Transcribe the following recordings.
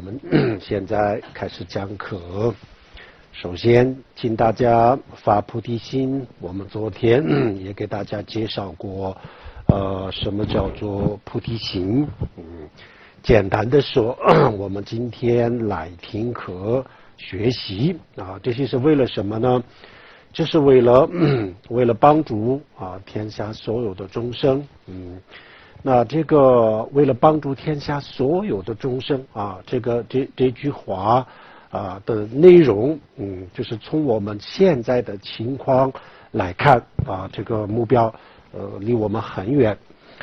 们现在开始讲课。首先，请大家发菩提心。我们昨天也给大家介绍过，什么叫做菩提心。简单的说，我们今天来听课学习啊，这些是为了什么呢？就是为了帮助天下所有的众生。那这个为了帮助天下所有的众生这句话的内容，就是从我们现在的情况来看这个目标离我们很远，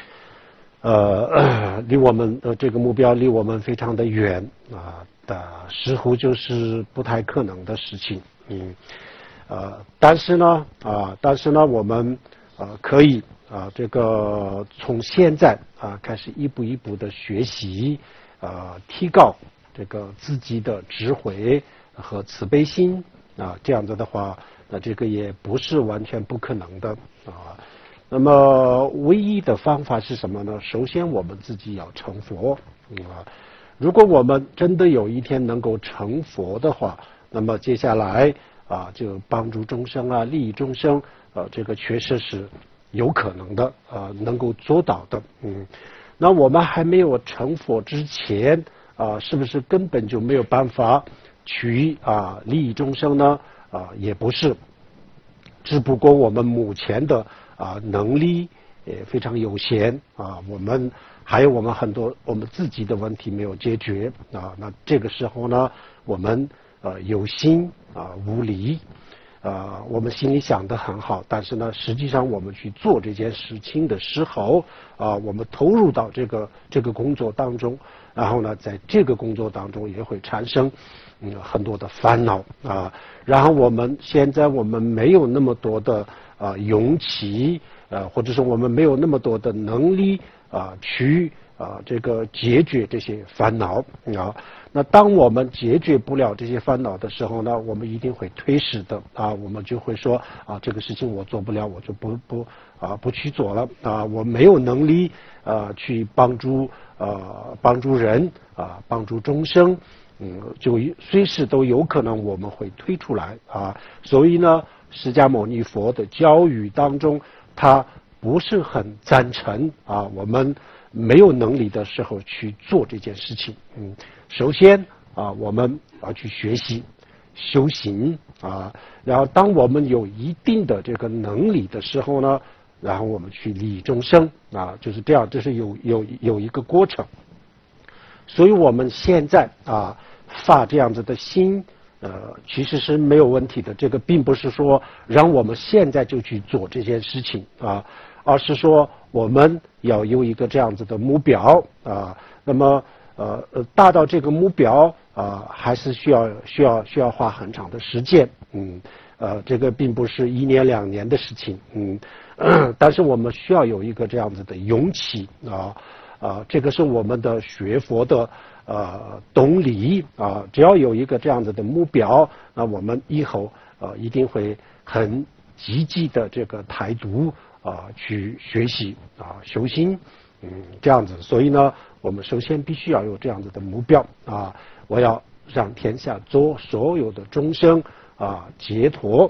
离我们这个目标离我们非常的远似乎就是不太可能的事情。但是呢，我们可以这个从现在开始一步一步的学习，提高这个自己的智慧和慈悲心这样子的话，那这个也不是完全不可能的那么唯一的方法是什么呢？首先我们自己要成佛如果我们真的有一天能够成佛的话，那么接下来就帮助众生利益众生这个确实是有可能的能够做到的。那我们还没有成佛之前是不是根本就没有办法去利益众生呢？也不是，只不过我们目前的能力也非常有限我们还有我们很多我们自己的问题没有解决那这个时候呢，我们有心无力我们心里想得很好，但是呢，实际上我们去做这件事情的时候我们投入到这个工作当中，然后呢，在这个工作当中也会产生很多的烦恼然后我们现在没有那么多的勇气或者说我们没有那么多的能力去这个解决这些烦恼那当我们解决不了这些烦恼的时候呢，我们一定会推失的我们就会说这个事情我做不了，我就不去做了我没有能力去帮助人帮助众生就随时都有可能我们会推出来所以呢，释迦牟尼佛的教育当中，他不是很赞成我们没有能力的时候去做这件事情首先我们要去学习修行然后当我们有一定的这个能力的时候呢，然后我们去利益众生就是这样，这是有一个过程。所以我们现在发这样子的心其实是没有问题的，这个并不是说让我们现在就去做这件事情而是说我们要有一个这样子的目标那么达到这个目标还是需要花很长的时间这个并不是1年2年的事情但是我们需要有一个这样子的勇气这个是我们的学佛的动力只要有一个这样子的目标，那我们以后一定会很积极的这个态度去学习修心这样子。所以呢，我们首先必须要有这样子的目标我要让天下所有的众生解脱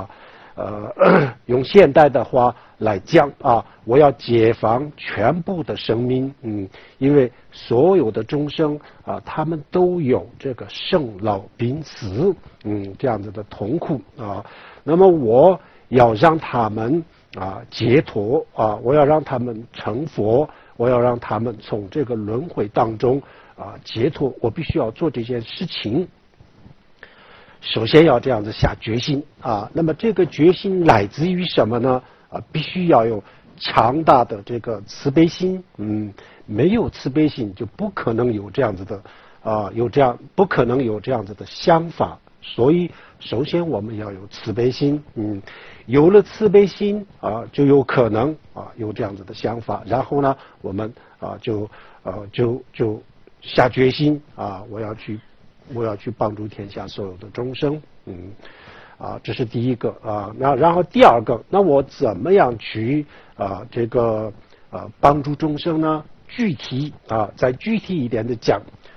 用现代的话来讲我要解放全部的生命因为所有的众生他们都有这个生老病死这样子的痛苦那么我要让他们解脱我要让他们成佛，我要让他们从这个轮回当中解脱，我必须要做这件事情。首先要这样子下决心那么这个决心来自于什么呢必须要有强大的这个慈悲心没有慈悲心就不可能有这样子的不可能有这样子的想法。所以首先我们要有慈悲心有了慈悲心就有可能有这样子的想法，然后呢我们就下决心我要去帮助天下所有的众生这是第一个然后第二个，那我怎么样去帮助众生呢？具体再具体一点的讲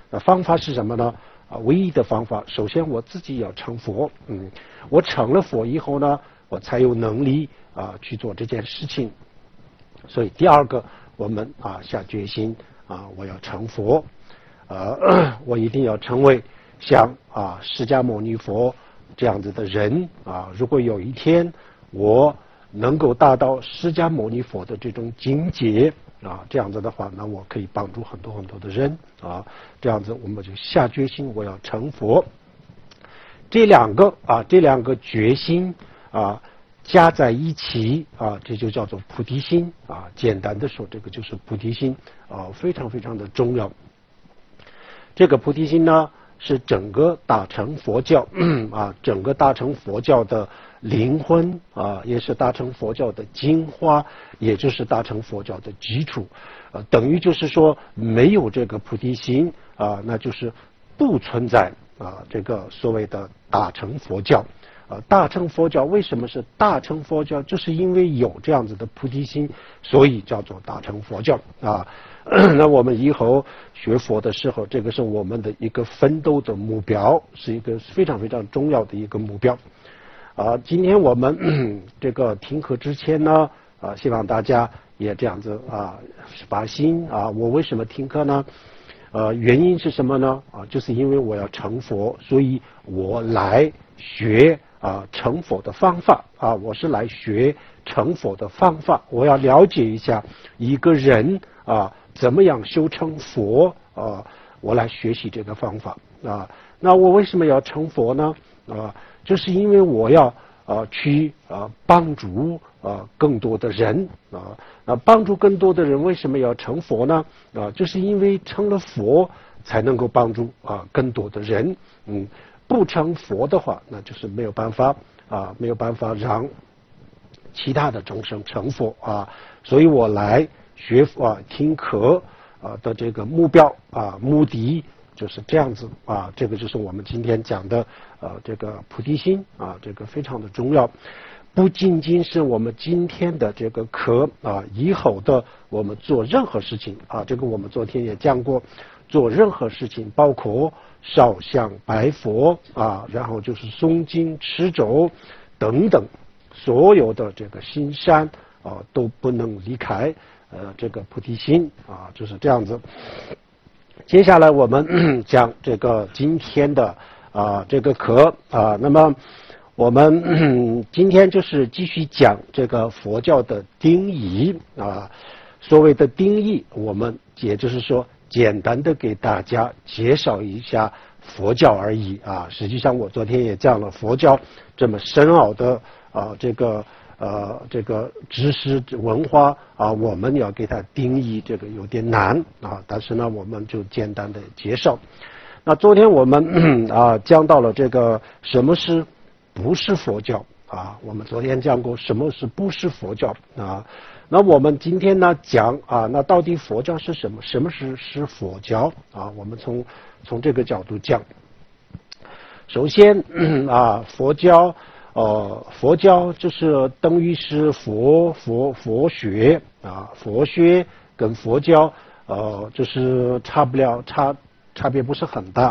那方法是什么呢？唯一的方法，首先我自己要成佛，我成了佛以后呢，我才有能力去做这件事情。所以第二个，我们下决心我要成佛，我一定要成为像释迦牟尼佛这样子的人如果有一天我能够达到释迦牟尼佛的这种境界这样子的话，那我可以帮助很多很多的人这样子我们就下决心我要成佛。这两个决心加在一起这就叫做菩提心简单的说，这个就是菩提心非常非常的重要。这个菩提心呢，是整个大乘佛教整个大乘佛教的灵魂也是大乘佛教的精华，也就是大乘佛教的基础等于就是说，没有这个菩提心那就是不存在这个所谓的大乘佛教。大乘佛教为什么是大乘佛教？就是因为有这样子的菩提心，所以叫做大乘佛教那我们以后学佛的时候，这个是我们的一个奋斗的目标，是一个非常非常重要的一个目标今天我们这个听课之前呢希望大家也这样子把心我为什么听课呢？原因是什么呢？就是因为我要成佛，所以我来学成佛的方法我是来学成佛的方法，我要了解一下一个人怎么样修成佛我来学习这个方法那我为什么要成佛呢？就是因为我要去帮助更多的人那帮助更多的人为什么要成佛呢？就是因为成了佛才能够帮助更多的人不成佛的话，那就是没有办法让其他的众生成佛所以我来学佛听课的这个目标目的就是这样子这个就是我们今天讲的这个菩提心这个非常的重要，不仅仅是我们今天的这个课以后的我们做任何事情这个我们昨天也讲过，做任何事情包括烧香拜佛然后就是诵经持咒等等，所有的这个行善都不能离开这个菩提心就是这样子。接下来我们讲这个今天的这个课那么我们今天就是继续讲这个佛教的定义所谓的定义，我们也就是说简单的给大家介绍一下佛教而已实际上我昨天也讲了佛教这么深奥的这个知识文化我们要给它定义这个有点难但是呢我们就简单的介绍。那昨天我们讲到了这个什么是不是佛教我们昨天讲过什么是不是佛教那我们今天呢讲那到底佛教是什么？什么是佛教我们从这个角度讲。首先佛教就是等于是佛学佛学跟佛教就是差别不是很大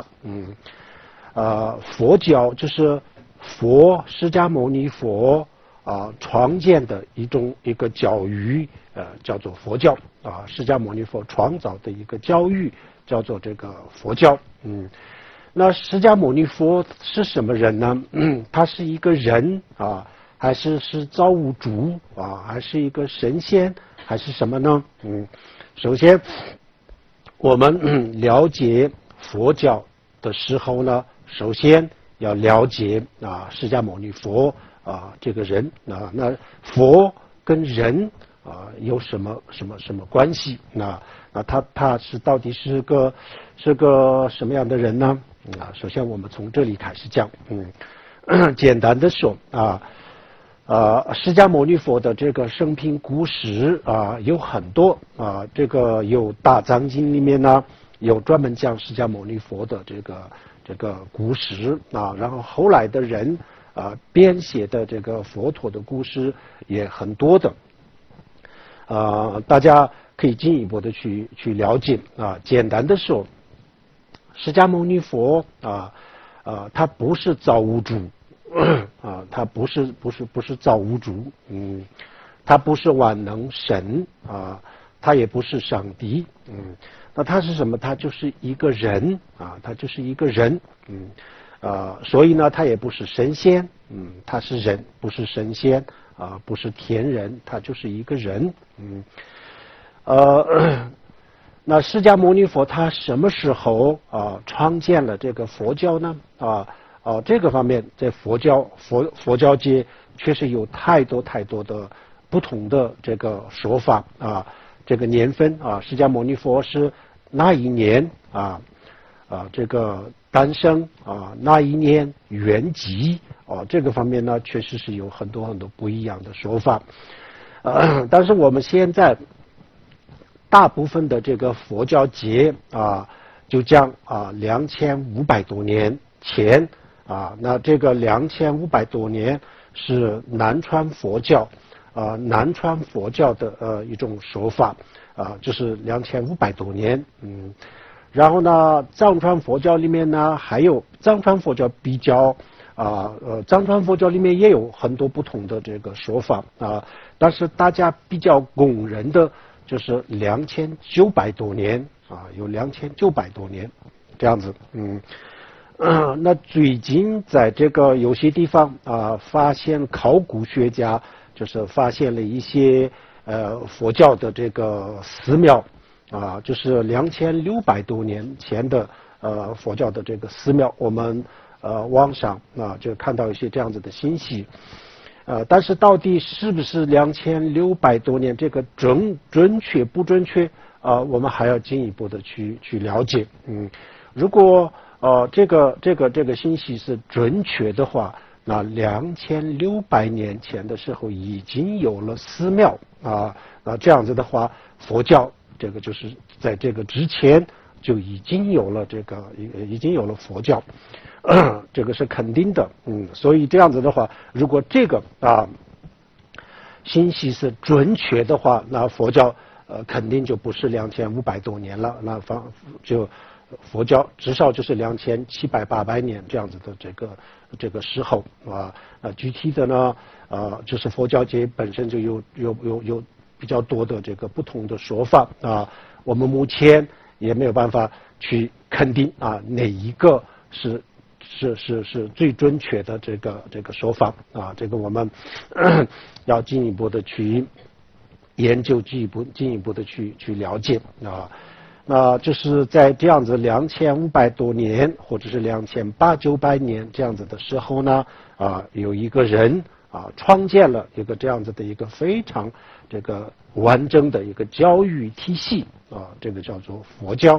佛教就是佛释迦牟尼佛创建的一个教育叫做佛教释迦牟尼佛创造的一个教育叫做这个佛教那释迦牟尼佛是什么人呢？他是一个人还是造物主还是一个神仙还是什么呢？首先我们了解佛教的时候呢，首先要了解释迦牟尼佛这个人那佛跟人有什么关系？那他到底是个什么样的人呢？首先我们从这里开始讲简单的说释迦牟尼佛的这个生平故事有很多这个有大藏经里面呢有专门讲释迦牟尼佛的这个故事然后后来的人编写的这个佛陀的故事也很多的大家可以进一步的去了解简单的说释迦牟尼佛他不是造物主他不是造物主，他不是万能神他也不是上帝，那他是什么？他就是一个人他就是一个人，所以呢，他也不是神仙，他是人，不是神仙不是天人，他就是一个人，那释迦牟尼佛他什么时候创建了这个佛教呢？这个方面在佛教界确实有太多的不同的这个说法这个年份释迦牟尼佛是哪一年这个诞生那一年圆寂这个方面呢，确实是有很多不一样的说法。但是我们现在大部分的这个佛教界就将2500多年前那这个2500多年是南传佛教的一种说法就是2500多年，然后呢，藏传佛教里面呢，还有藏传佛教比较藏传佛教里面也有很多不同的这个说法但是大家比较公认的就是2900多年有2900多年这样子，那最近在这个有些地方发现考古学家就是发现了一些佛教的这个寺庙就是2600多年前的佛教的这个寺庙，我们网上就看到一些这样子的信息，但是到底是不是2600多年这个准确不准确我们还要进一步的去了解。如果这个信息是准确的话，那2600年前的时候已经有了寺庙那这样子的话，佛教这个就是在这个之前就已经有了佛教，这个是肯定的，所以这样子的话，如果这个信息是准确的话，那佛教肯定就不是2500多年了，那就佛教至少就是2700-800年这样子的这个时候具体的呢就是佛教界本身就有比较多的这个不同的说法我们目前也没有办法去肯定哪一个是最准确的这个说法这个我们要进一步的去研究，进一步的去了解那就是在这样子2500多年或者是2800-900年这样子的时候呢有一个人创建了一个这样子的一个非常这个完整的一个教育体系这个叫做佛教。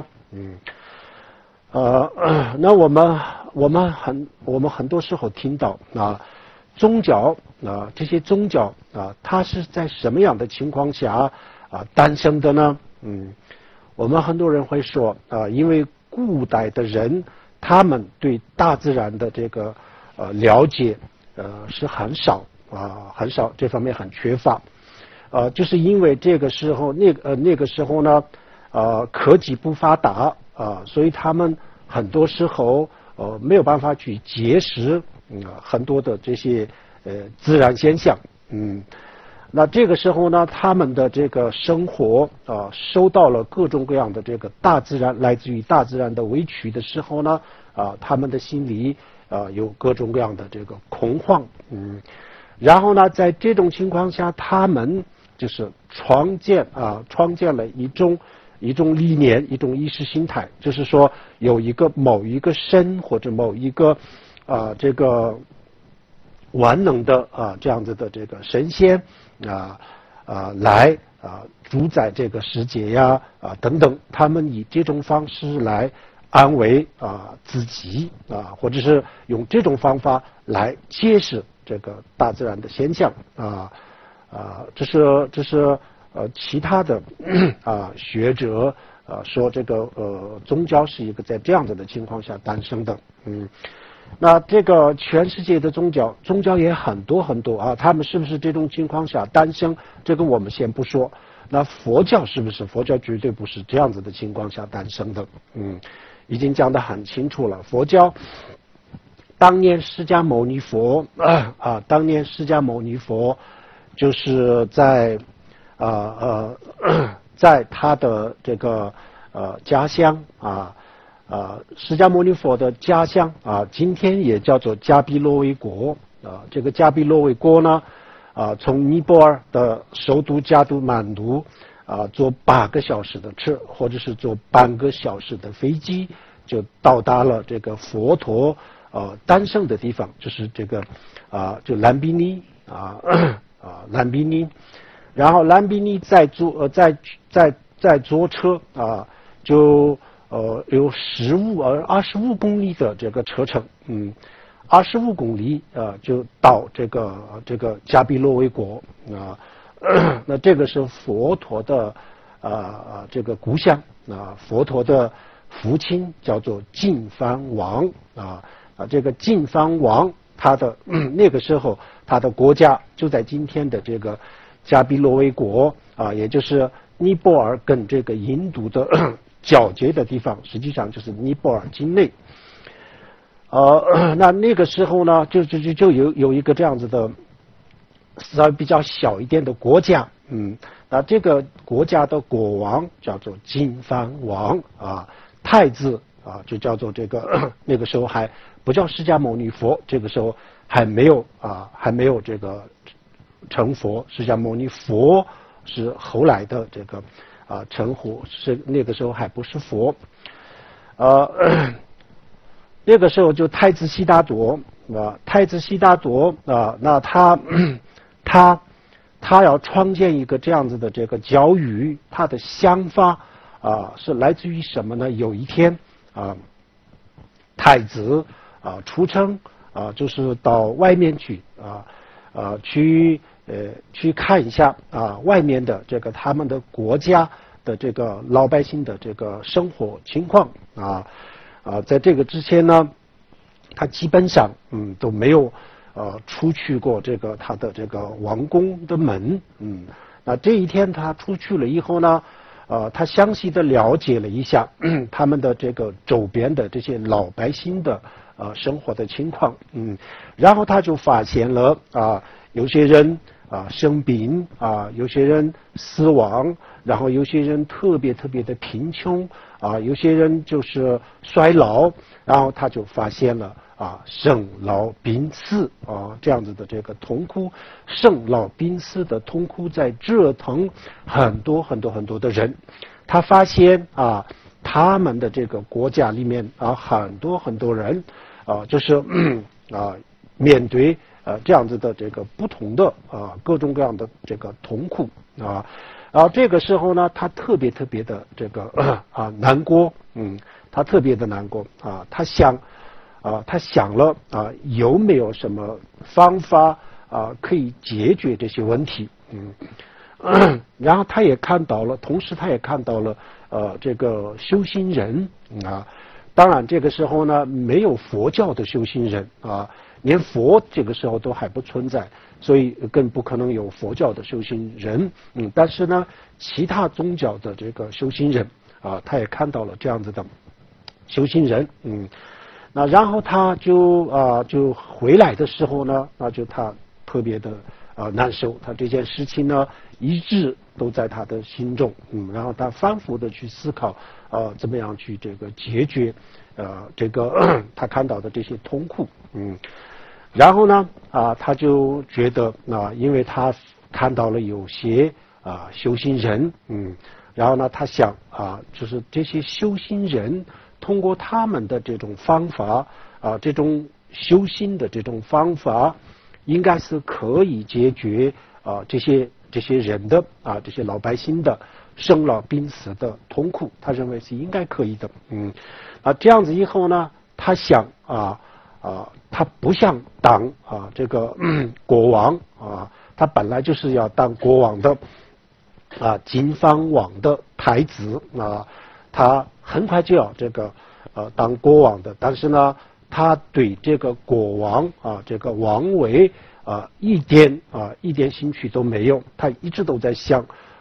那我们很多时候听到宗教这些宗教它是在什么样的情况下诞生的呢？我们很多人会说因为古代的人他们对大自然的这个了解是很少这方面很缺乏就是因为这个时候那个时候呢科技不发达所以他们很多时候没有办法去解释很多的这些自然现象那这个时候呢他们的这个生活受到了各种各样的这个来自于大自然的委屈的时候呢他们的心里有各种各样的这个恐慌然后呢在这种情况下他们就是创建了一种理念，一种意识形态，就是说有某一个神或者某一个这个万能的这样子的这个神仙来主宰这个世界呀等等，他们以这种方式来安慰自己或者是用这种方法来解释这个大自然的现象这是其他的学者说这个宗教是一个在这样子的情况下诞生的那这个全世界的宗教也很多他们是不是这种情况下诞生，这个我们先不说那佛教是不是？佛教绝对不是这样子的情况下诞生的。已经讲得很清楚了。佛教当年释迦牟尼佛当年释迦牟尼佛就是在在他的这个家乡释迦牟尼佛的家乡今天也叫做迦毗罗卫国这个迦毗罗卫国呢从尼泊尔的首都加都满都坐8个小时的车，或者是坐半个小时的飞机，就到达了这个佛陀诞生的地方，就是这个就兰比尼兰比尼，然后兰比尼再坐车就有25公里的这个车程，25公里就到这个迦毗罗卫国那这个是佛陀的这个故乡佛陀的父亲叫做净饭王这个净饭王他的那个时候他的国家就在今天的这个迦毗罗卫国也就是尼泊尔跟这个印度的交接的地方，实际上就是尼泊尔境内。那个时候呢，就有一个这样子的稍微比较小一点的国家，那这个国家的国王叫做净饭王太子就叫做这个那个时候还不叫释迦牟尼佛，这个时候还没有这个成佛，释迦牟尼佛是后来的这个成佛，是那个时候还不是佛。那个时候就太子悉达多太子悉达多那他要创建一个这样子的这个教育，他的想法是来自于什么呢？有一天太子出城就是到外面去去看一下外面的这个他们的国家的这个老百姓的这个生活情况在这个之前呢，他基本上都没有出去过这个他的这个王宫的门那这一天他出去了以后呢他详细的了解了一下他们的这个周边的这些老百姓的生活的情况然后他就发现了有些人生病有些人死亡，然后有些人特别的贫穷有些人就是衰老，然后他就发现了生老病死这样子的这个痛苦，生老病死的痛苦在折腾很多的人。他发现他们的这个国家里面很多人就是面对这样子的这个不同的各种各样的这个痛苦然后这个时候呢，他特别的这个难过他特别的难过他想了有没有什么方法可以解决这些问题然后他也看到了，同时他也看到了这个修行人当然这个时候呢没有佛教的修行人连佛这个时候都还不存在，所以更不可能有佛教的修行人但是呢其他宗教的这个修行人他也看到了这样子的修行人那然后他就回来的时候呢，那就他特别的难受，他这件事情呢一直都在他的心中然后他反复的去思考怎么样去这个解决这个他看到的这些痛苦然后呢他就觉得因为他看到了有些修行人然后呢他想就是这些修行人通过他们的这种方法这种修行的这种方法应该是可以解决这些人的这些老百姓的生老病死的痛苦，他认为是应该可以的这样子以后呢他想他不想当这个国王他本来就是要当国王的净饭王的太子他很快就要这个当国王的，但是呢他对这个国王这个王位一点兴趣都没有，他一直都在想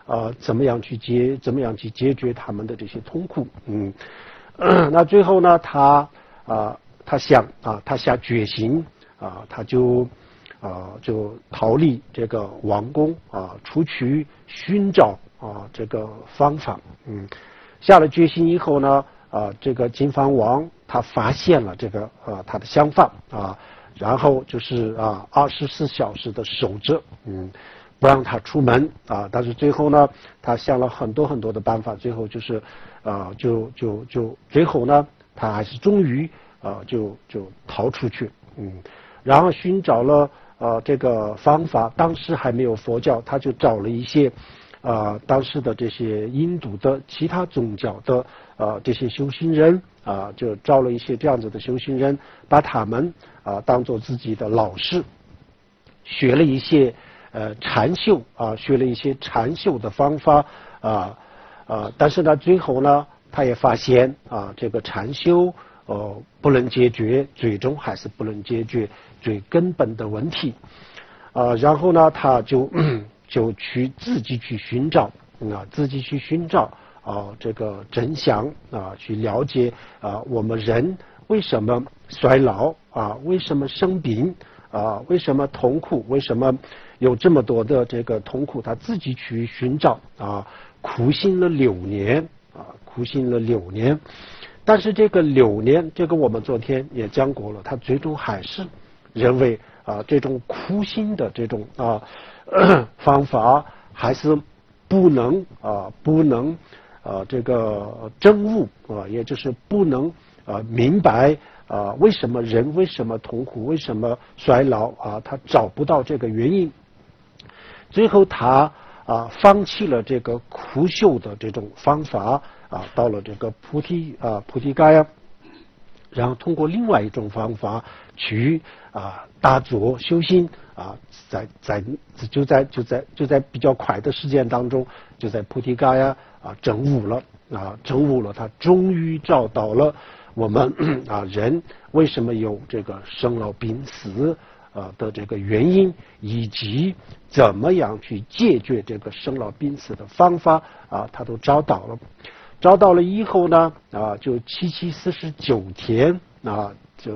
怎么样去解决他们的这些痛苦。那最后呢，他下决心他就逃离这个王宫出去寻找这个方法。下了决心以后呢，这个金方王他发现了这个他的想法然后就是24小时的守着，不让他出门但是最后呢，他想了很多很多的办法，最后就是最后呢，他还是终于就逃出去。然后寻找了这个方法，当时还没有佛教，他就找了一些当时的这些印度的其他宗教的这些修行人就招了一些这样子的修行人，把他们当做自己的老师，学了一些禅修学了一些禅修的方法但是呢，最后呢，他也发现这个禅修不能解决，最终还是不能解决最根本的问题然后呢，他就自己去寻找这个真相去了解我们人为什么衰老为什么生病为什么痛苦，为什么有这么多的这个痛苦，他自己去寻找苦心了6年但是这个6年，这个我们昨天也讲过了，他最终还是认为这种苦心的这种方法还是不能这个证悟也就是不能明白为什么人为什么痛苦，为什么衰老他找不到这个原因。最后他放弃了这个苦修的这种方法到了这个菩提伽耶，然后通过另外一种方法去打坐修心就在比较快的时间当中，就在菩提伽耶证悟了，他终于找到了我们人为什么有这个生老病死的这个原因，以及怎么样去解决这个生老病死的方法他都找到了以后呢就749天就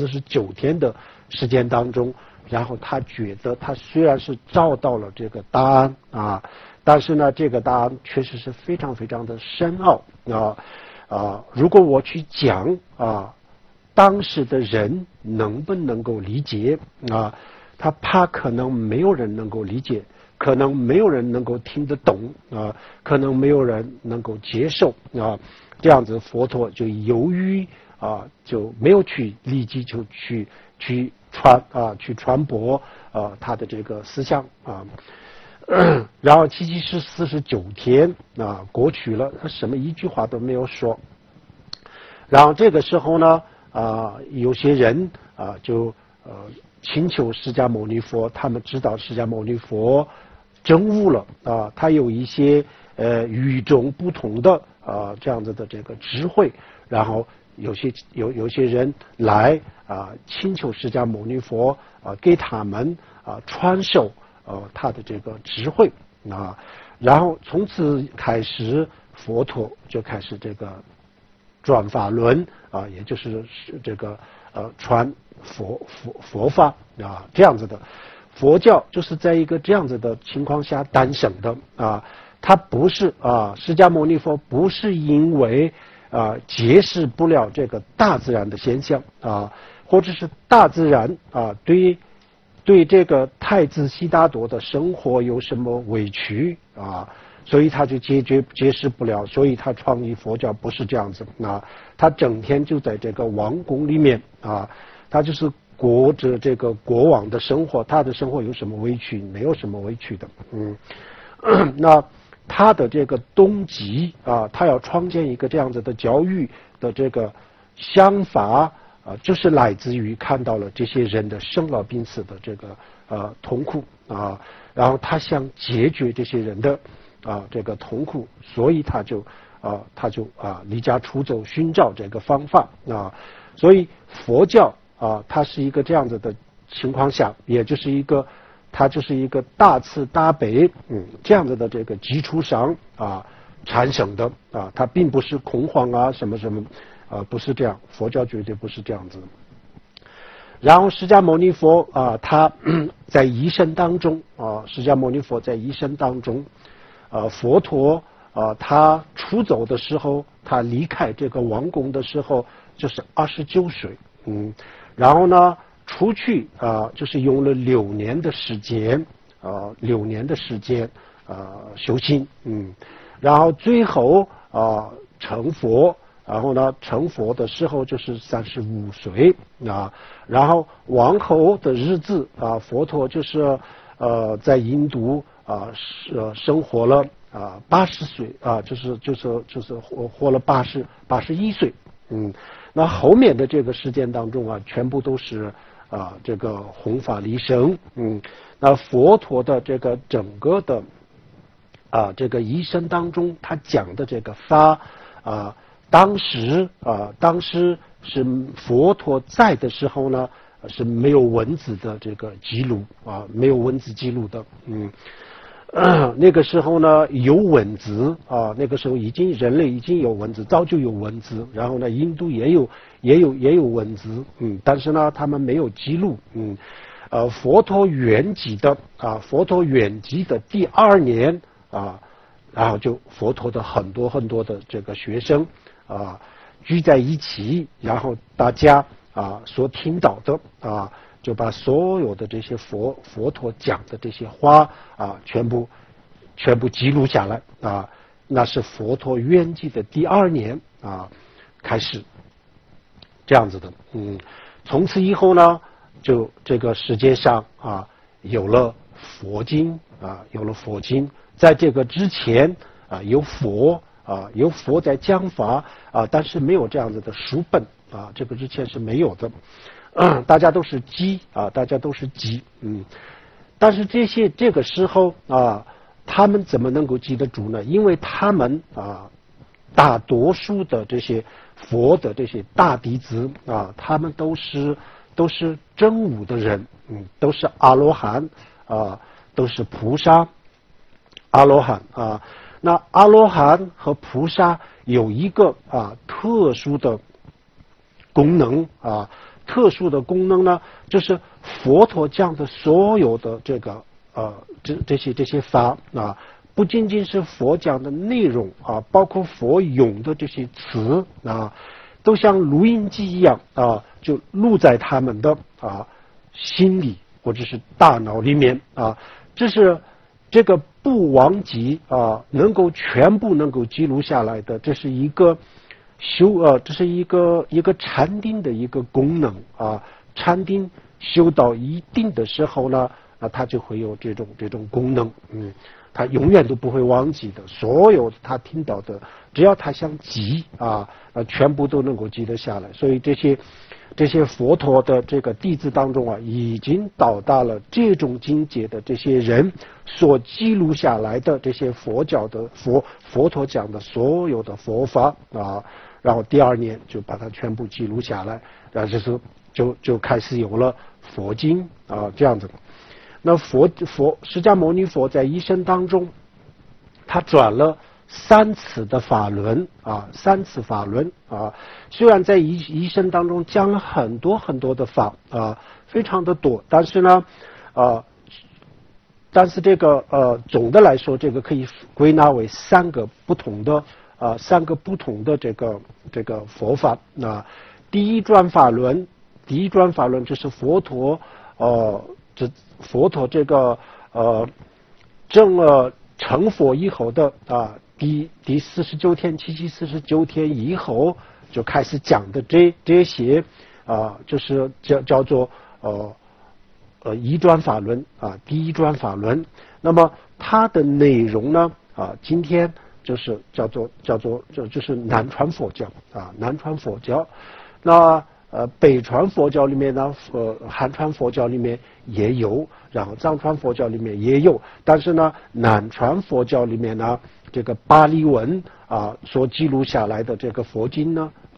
49天的时间当中，然后他觉得他虽然是找到了这个答案但是呢这个答案确实是非常非常的深奥如果我去讲当时的人能不能够理解他怕可能没有人能够理解，可能没有人能够听得懂可能没有人能够接受这样子佛陀就由于就没有去立即就去传播他的这个思想然后749天过去了，他什么一句话都没有说。然后这个时候呢有些人就请求释迦牟尼佛，他们知道释迦牟尼佛证悟了他有一些与众不同的这样子的这个智慧，然后有些人来请求释迦牟尼佛给他们传授他的这个智慧然后从此开始佛陀就开始这个转法轮也就是这个传佛法这样子的。佛教就是在一个这样子的情况下诞生的它不是释迦牟尼佛不是因为解释不了这个大自然的现象或者是大自然对这个太子悉达多的生活有什么委屈所以他就解释不了，所以他创立佛教不是这样子他整天就在这个王宫里面他就是过着这个国王的生活，他的生活有什么委屈？没有什么委屈的那他的这个动机他要创建一个这样子的教育的这个想法就是来自于看到了这些人的生老病死的这个痛苦然后他想解决这些人的这个痛苦，所以他就离家出走寻找这个方法所以佛教它是一个这样子的情况下，也就是一个它就是一个大慈大悲这样子的这个基础上产生的它并不是恐慌什么什么不是这样，佛教绝对不是这样子。然后释迦牟尼佛他在一生当中释迦牟尼佛在一生当中佛陀他出走的时候，他离开这个王宫的时候就是29岁，然后呢出去就是用了6年的时间，6年的时间修行，然后最后成佛。然后呢，成佛的时候就是35岁然后往后的日子佛陀就是在印度生活了80岁就是活了81岁，那后面的这个时间当中全部都是这个弘法利生，那佛陀的这个整个的这个一生当中，他讲的这个法当时是佛陀在的时候呢，是没有文字的这个记录没有文字记录的，那个时候呢有文字那个时候人类已经有文字，早就有文字，然后呢印度也有文字，但是呢他们没有记录，佛陀圆寂的第2年然后就佛陀的很多的这个学生聚在一起，然后大家所听到的就把所有的这些佛陀讲的这些话全部记录下来那是佛陀圆寂的第2年开始这样子的，从此以后呢，就这个世界上有了佛经在这个之前有佛在讲法但是没有这样子的书本这个之前是没有的，大家都是记但是这个时候他们怎么能够记得住呢？因为他们大多数的这些佛的这些大弟子他们都是真悟的人，都是阿罗汉都是菩萨。阿罗汉那阿罗汉和菩萨有一个特殊的功能呢，就是佛陀讲的所有的这个这些法不仅仅是佛讲的内容包括佛用的这些词都像录音机一样就录在他们的心里或者是大脑里面这是这个不忘记全部能够记录下来的，这是一个这是一个禅定的一个功能禅定修到一定的时候呢它就会有这种功能，他永远都不会忘记的，所有他听到的只要他想记全部都能够记得下来。所以这些佛陀的这个弟子当中已经到达了这种境界的这些人所记录下来的这些佛教的佛陀讲的所有的佛法然后第2年就把它全部记录下来，然后就开始有了佛经这样子。那释迦牟尼佛在一生当中，他转了3次的法轮3次法轮虽然在一生当中讲了很多的法非常的多，但是呢这个总的来说，这个可以归纳为3个不同的这个佛法第一转法轮就是佛陀佛陀这个成佛以后的第49天七七49天以后就开始讲的这些就是叫做一转法轮第一转法轮。那么它的内容呢今天就是叫做就是南传佛教南传佛教。那北传佛教里面呢汉传佛教里面也有，然后藏传佛教里面也有，但是呢南传佛教里面呢这个巴利文所记录下来的这个佛经呢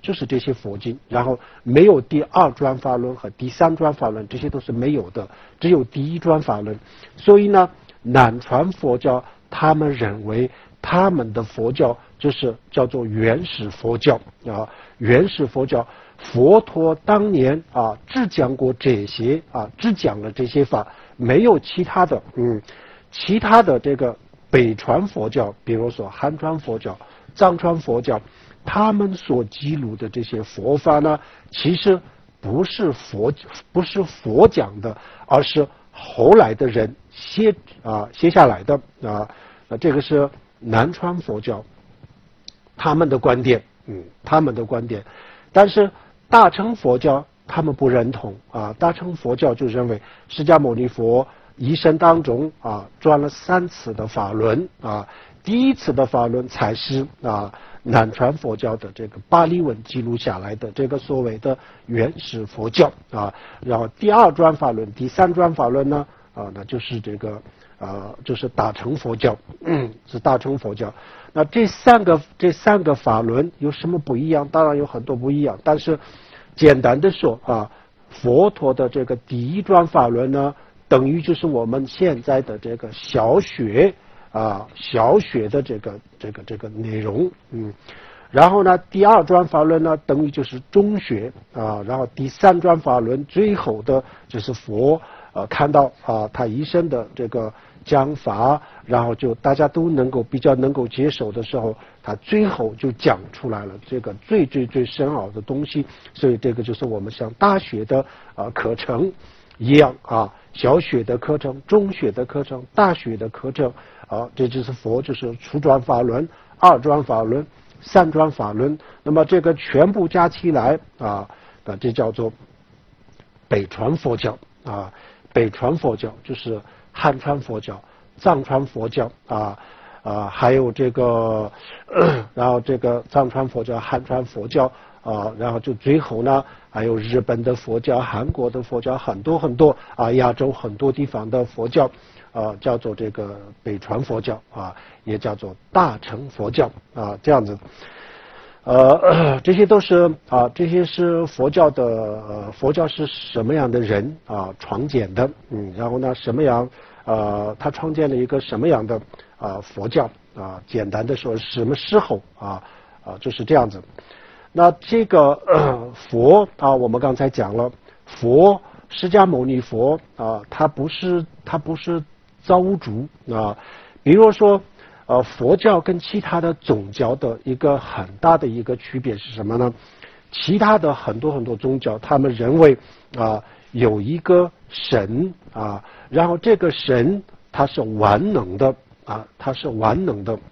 就是这些佛经，然后没有第二专法论和第三专法论，这些都是没有的，只有第一专法论。所以呢，南传佛教他们认为他们的佛教就是叫做原始佛教啊，原始佛教，佛陀当年啊只讲过这些啊，只讲了这些法，没有其他的，其他的这个北传佛教，比如说汉传佛教、藏传佛教，他们所记录的这些佛法呢，其实不是佛讲的，而是后来的人写下来的啊。这个是南传佛教他们的观点，他们的观点。但是大乘佛教他们不认同啊，大乘佛教就认为释迦牟尼佛一生当中啊转了3次的法轮啊，第一次的法轮才是南传佛教的这个巴利文记录下来的这个所谓的原始佛教啊，然后第二转法轮、第三转法轮呢那就是这个就是大乘佛教，是大乘佛教。那这三个法轮有什么不一样？当然有很多不一样，但是简单的说佛陀的这个第一转法轮呢，等于就是我们现在的这个小学的这个内容，然后呢，第二转法轮呢，等于就是中学然后第三转法轮最后的就是佛看到他一生的这个讲法，然后就大家都比较能够接受的时候，他最后就讲出来了这个最深奥的东西。所以这个就是我们像大学的课程一样小学的课程、中学的课程、大学的课程这就是佛，就是初转法轮、二转法轮、三转法轮。那么这个全部加起来那这叫做北传佛教北传佛教就是汉传佛教、藏传佛教还有这个然后这个藏传佛教、汉传佛教然后就最后呢，还有日本的佛教、韩国的佛教，很多亚洲很多地方的佛教叫做这个北传佛教也叫做大乘佛教这样子。这些都是这些是佛教的佛教是什么样的人创建的，然后呢什么样他创建了一个什么样的佛教简单的说什么时候就是这样子。那这个佛我们刚才讲了，佛释迦牟尼佛他不是造物主比如说佛教跟其他的宗教的一个很大的一个区别是什么呢？其他的很多宗教，他们认为有一个神然后这个神他是万能的他是万能的。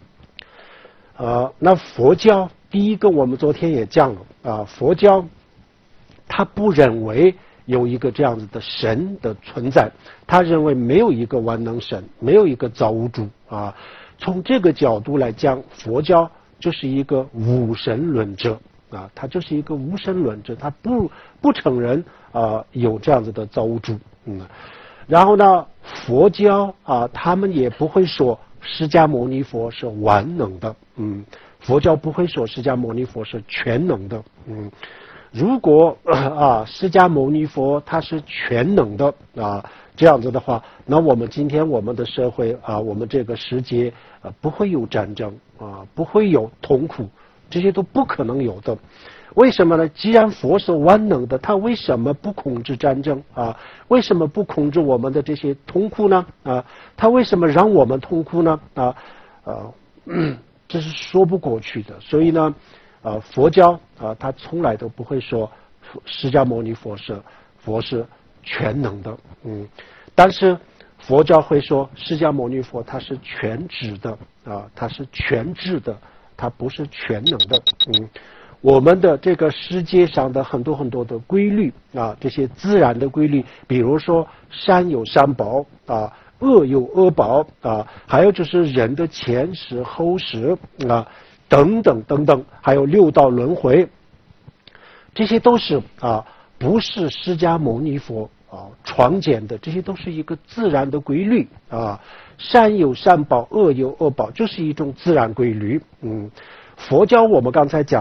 那佛教第一个我们昨天也讲了佛教他不认为有一个这样子的神的存在，他认为没有一个万能神，没有一个造物主从这个角度来讲，佛教就是一个无神论者他就是一个无神论者，他不承认有这样子的造物主。然后呢，佛教他们也不会说释迦牟尼佛是万能的，佛教不会说释迦牟尼佛是全能的，如果释迦牟尼佛他是全能的这样子的话，那我们今天我们的社会我们这个世界不会有战争不会有痛苦，这些都不可能有的。为什么呢？既然佛是万能的，他为什么不控制战争为什么不控制我们的这些痛苦呢他为什么让我们痛苦呢这是说不过去的。所以呢佛教他从来都不会说释迦牟尼佛是全能的，但是佛教会说释迦牟尼佛他是全知的他是全智的，他不是全能的。我们的这个世界上的很多的规律这些自然的规律，比如说善有善报恶有恶报还有就是人的前世后世等等，还有六道轮回，这些都是不是释迦牟尼佛创建的，这些都是一个自然的规律善有善报，恶有恶报，就是一种自然规律。佛教我们刚才讲了，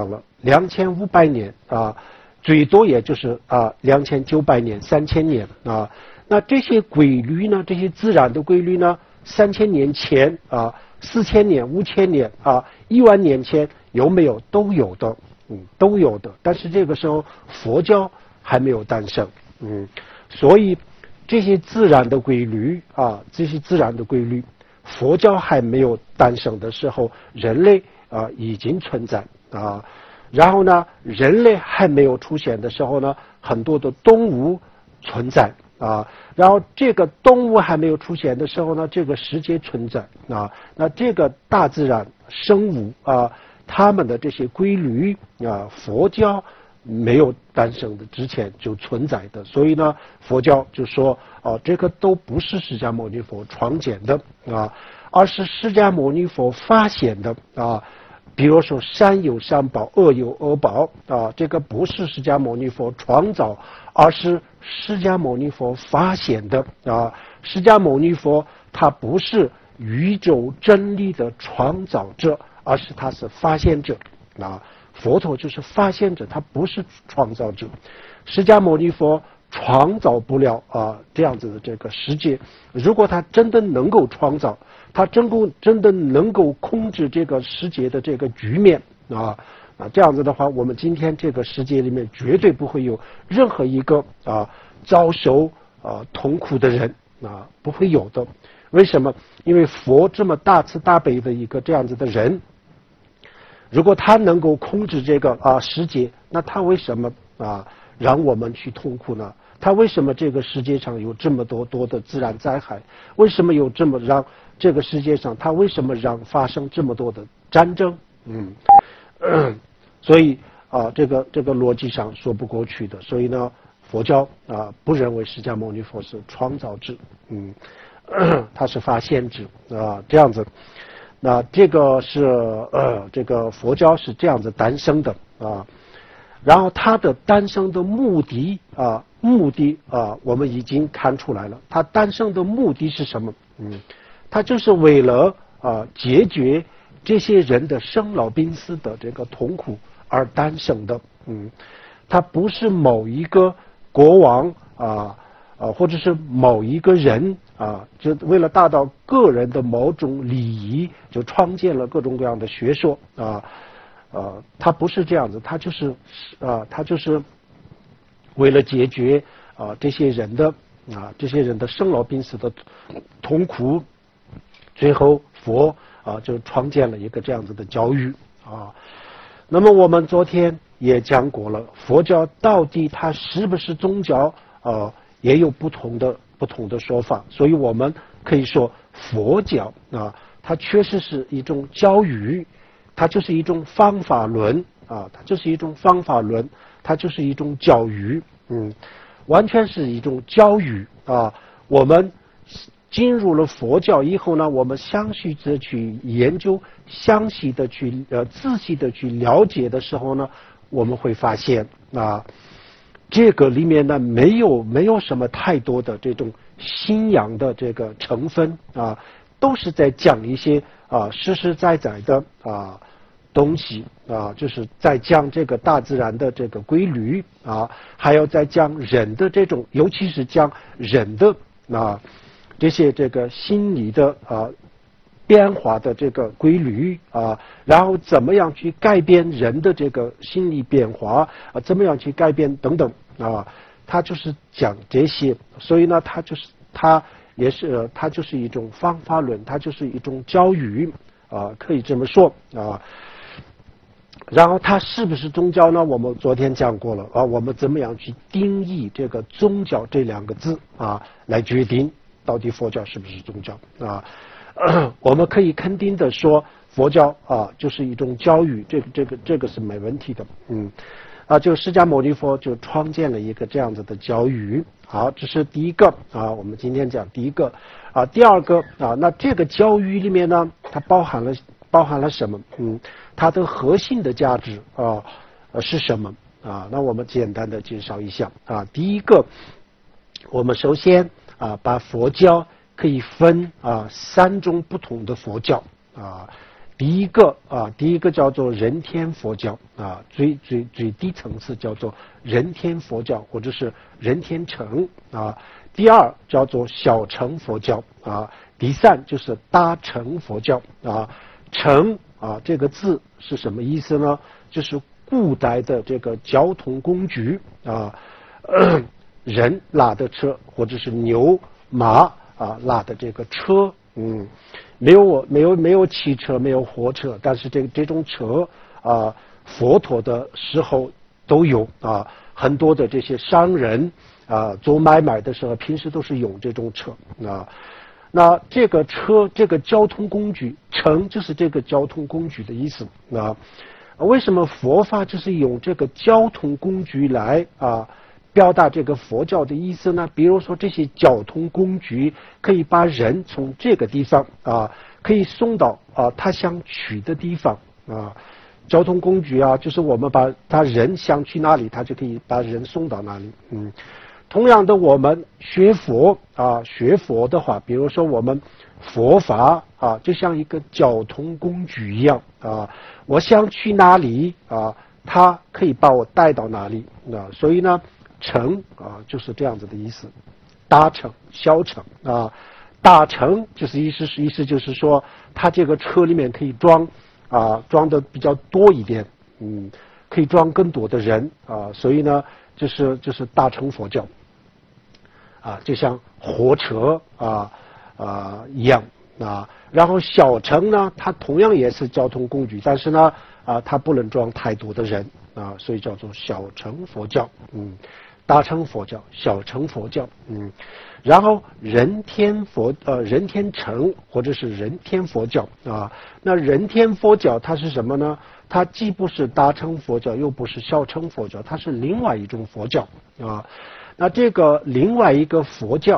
2500年啊，最多也就是2900年、3000年啊。那这些规律呢，这些自然的规律呢，3000年前4000年、5000年10000年前有没有？都有的，都有的。但是这个时候佛教还没有诞生，所以这些自然的规律这些自然的规律，佛教还没有诞生的时候，人类已经存在然后呢，人类还没有出现的时候呢，很多的动物存在然后这个动物还没有出现的时候呢，这个世界存在那这个大自然生物他们的这些规律佛教没有诞生的之前就存在的，所以呢，佛教就说这个都不是释迦牟尼佛创建的而是释迦牟尼佛发现的比如说善有善报，恶有恶报这个不是释迦牟尼佛创造，而是释迦牟尼佛发现的释迦牟尼佛他不是宇宙真理的创造者，而是他是发现者佛陀就是发现者，他不是创造者。释迦牟尼佛创造不了这样子的这个世界。如果他真的能够创造，他真的能够控制这个世界的这个局面这样子的话，我们今天这个世界里面绝对不会有任何一个遭受痛苦的人不会有的。为什么？因为佛这么大慈大悲的一个这样子的人，如果他能够控制这个世界，那他为什么让我们去痛苦呢？他为什么这个世界上有这么多的自然灾害？为什么有这么让这个世界上他为什么让发生这么多的战争？所以这个逻辑上说不过去的。所以呢，佛教不认为释迦牟尼佛是创造者，他是发现者这样子。那这个是这个佛教是这样子诞生的然后它的诞生的目的我们已经看出来了，它诞生的目的是什么？它就是为了解决这些人的生老病死的这个痛苦而诞生的。它不是某一个国王或者是某一个人就为了达到个人的某种利益，就创建了各种各样的学说它不是这样子，它就是为了解决这些人的生老病死的痛苦，最后佛就创建了一个这样子的教育那么我们昨天也讲过了，佛教到底它是不是宗教也有不同的说法，所以我们可以说佛教它确实是一种教育，它就是一种方法论它就是一种方法论，它就是一种教育完全是一种教育我们进入了佛教以后呢，我们详细的去研究，详细的去仔细的去了解的时候呢，我们会发现这个里面呢没有什么太多的这种信仰的这个成分都是在讲一些实实在在的东西就是在讲这个大自然的这个规律还有在讲人的这种，尤其是讲人的这些这个心理的变化的这个规律然后怎么样去改变人的这个心理变化怎么样去改变等等他就是讲这些，所以呢，他就是一种方法论，他就是一种教育可以这么说然后它是不是宗教呢？我们昨天讲过了我们怎么样去定义这个宗教这两个字来决定到底佛教是不是宗教我们可以肯定的说，佛教就是一种教育，这个是没问题的就释迦牟尼佛就创建了一个这样子的教育。好，这是第一个我们今天讲第一个第二个那这个教育里面呢，它包含了什么？它的核心的价值是什么那我们简单的介绍一下第一个，我们首先把佛教可以分3种不同的佛教第一个叫做人天佛教啊，最低层次叫做人天佛教或者是人天乘啊。第二叫做小乘佛教啊，第三就是大乘佛教啊。乘啊这个字是什么意思呢？就是古代的这个交通工具啊，人拉的车或者是牛马啊拉的这个车，没有汽车，没有火车，但是这种车啊，佛陀的时候都有啊，很多的这些商人啊做买卖的时候，平时都是用这种车啊。那这个车，这个交通工具，乘就是这个交通工具的意思啊。为什么佛法就是用这个交通工具来表达这个佛教的意思呢？比如说这些交通工具可以把人从这个地方可以送到他想去的地方啊。交通工具就是我们把他人想去哪里，他就可以把人送到哪里。同样的，我们学佛的话，比如说我们佛法就像一个交通工具一样我想去哪里它可以把我带到哪里所以呢，乘就是这样子的意思。大乘、小乘大乘就是意思就是说，它这个车里面可以装的比较多一点，可以装更多的人所以呢，就是大乘佛教就像火车一样然后小乘呢，它同样也是交通工具，但是呢它不能装太多的人所以叫做小乘佛教。大乘佛教、小乘佛教，然后人天乘或者是人天佛教那人天佛教它是什么呢？它既不是大乘佛教，又不是小乘佛教，它是另外一种佛教那这个另外一个佛教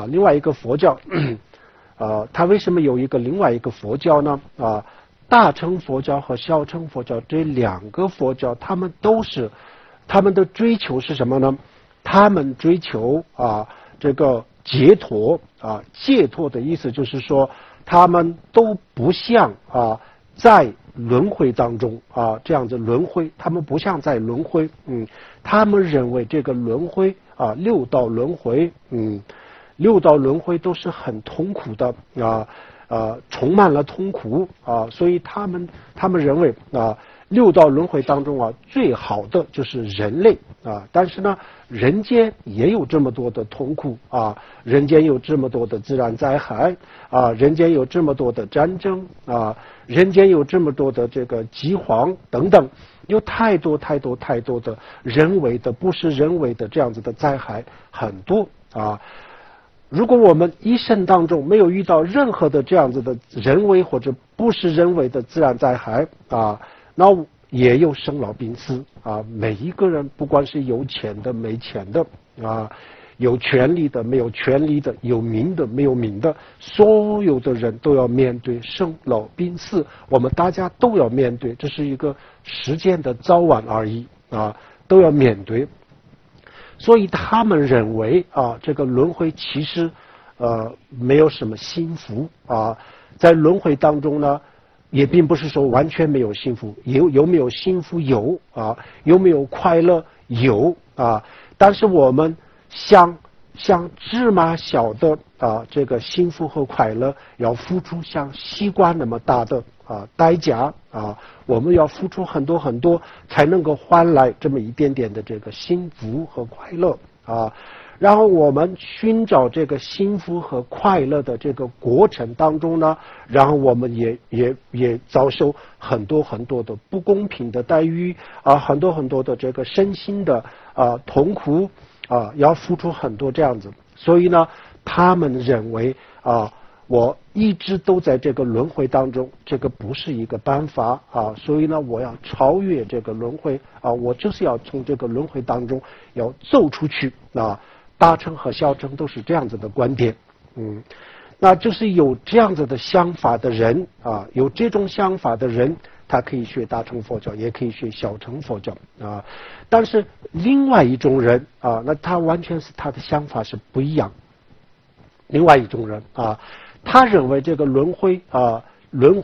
它为什么有一个另外一个佛教呢？大乘佛教和小乘佛教这两个佛教，他们的追求是什么呢？他们追求这个解脱解脱的意思就是说，他们都不像在轮回当中这样子轮回，他们不像在轮回，他们认为这个轮回六道轮回，六道轮回都是很痛苦的充满了痛苦所以他们认为六道轮回当中最好的就是人类但是呢，人间也有这么多的痛苦人间有这么多的自然灾害人间有这么多的战争人间有这么多的这个饥荒等等，有太多的人为的不是人为的这样子的灾害很多如果我们一生当中没有遇到任何的这样子的人为或者不是人为的自然灾害那也有生老病死每一个人不管是有钱的没钱的有权利的没有权利的，有名的没有名的，所有的人都要面对生老病死，我们大家都要面对，这是一个时间的早晚而已都要面对。所以他们认为这个轮回其实没有什么幸福在轮回当中呢，也并不是说完全没有幸福，有没有幸福有有没有快乐有但是我们像芝麻小的这个幸福和快乐要付出像西瓜那么大的代价我们要付出很多很多才能够换来这么一点点的这个幸福和快乐然后我们寻找这个幸福和快乐的这个过程当中呢，然后我们也遭受很多很多的不公平的待遇很多很多的这个身心的痛苦要付出很多这样子。所以呢，他们认为我一直都在这个轮回当中，这个不是一个办法所以呢，我要超越这个轮回我就是要从这个轮回当中要走出去大乘和小乘都是这样子的观点那就是有这样子的想法的人有这种想法的人，他可以学大乘佛教，也可以学小乘佛教但是另外一种人那他完全是他的想法是不一样。另外一种人他认为这个轮回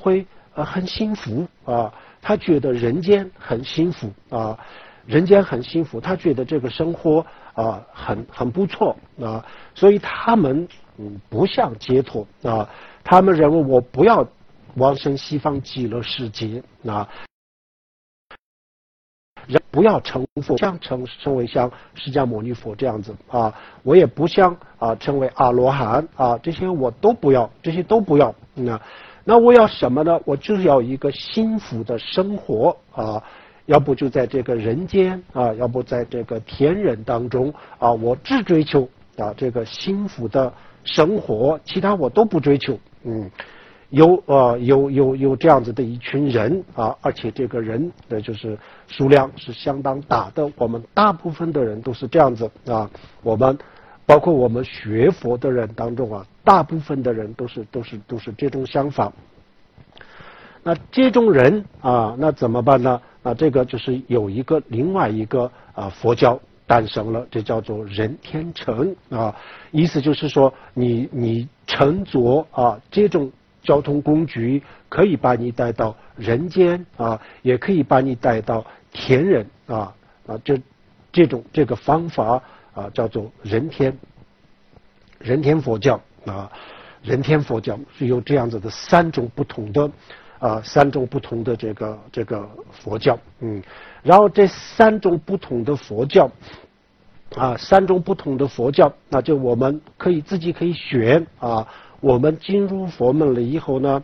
很幸福啊，他觉得人间很幸福啊，人间很幸福，他觉得这个生活啊很不错啊，所以他们不想解脱啊，他们认为我不要往生西方极乐世界啊。人不要成佛，像成为像释迦牟尼佛这样子啊，我也不想成为阿罗汉啊，这些我都不要，这些都不要。那我要什么呢？我就是要一个幸福的生活啊，要不就在这个人间啊，要不在这个天人当中啊，我只追求这个幸福的生活，其他我都不追求。有这样子的一群人啊，而且这个人就是数量是相当大的。我们大部分的人都是这样子啊，我们包括我们学佛的人当中啊，大部分的人都是这种想法。那这种人啊，那怎么办呢？这个就是有另外一个佛教诞生了，这叫做人天乘啊，意思就是说你乘坐这种交通工具可以把你带到人间啊，也可以把你带到天人这个方法叫做人天佛教啊，人天佛教是有这样子的三种不同的这个佛教，然后这三种不同的佛教那就我们自己可以选啊。我们进入佛门了以后呢，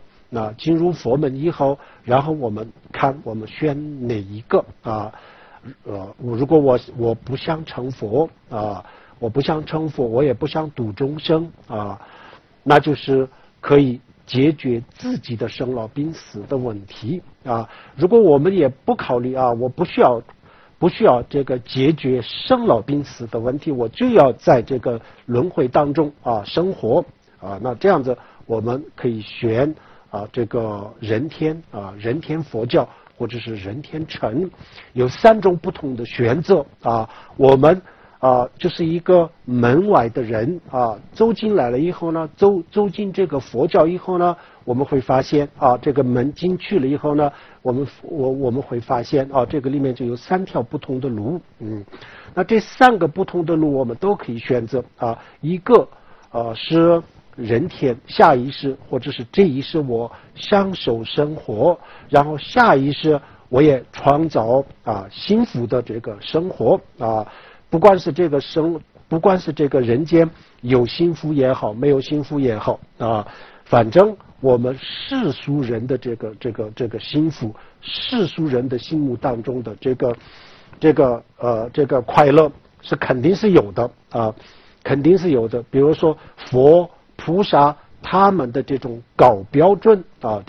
然后我们看我们选哪一个如果我不想成佛我也不想度众生那就是可以解决自己的生老病死的问题如果我们也不考虑我不需要这个解决生老病死的问题，我就要在这个轮回当中生活那这样子我们可以选这个人天佛教或者是人天乘，有三种不同的选择我们就是一个门外的人走进来了以后呢，走进这个佛教以后呢，我们会发现这个门进去了以后呢，我们会发现这个里面就有三条不同的路，那这三个不同的路我们都可以选择一个是人天下一世，或者是这一世我享受生活，然后下一世我也创造幸福的这个生活不管是这个人间有幸福也好，没有幸福也好反正我们世俗人的这个幸福，世俗人的心目当中的这个快乐是肯定是有的肯定是有的。比如说佛菩萨他们的这种高标准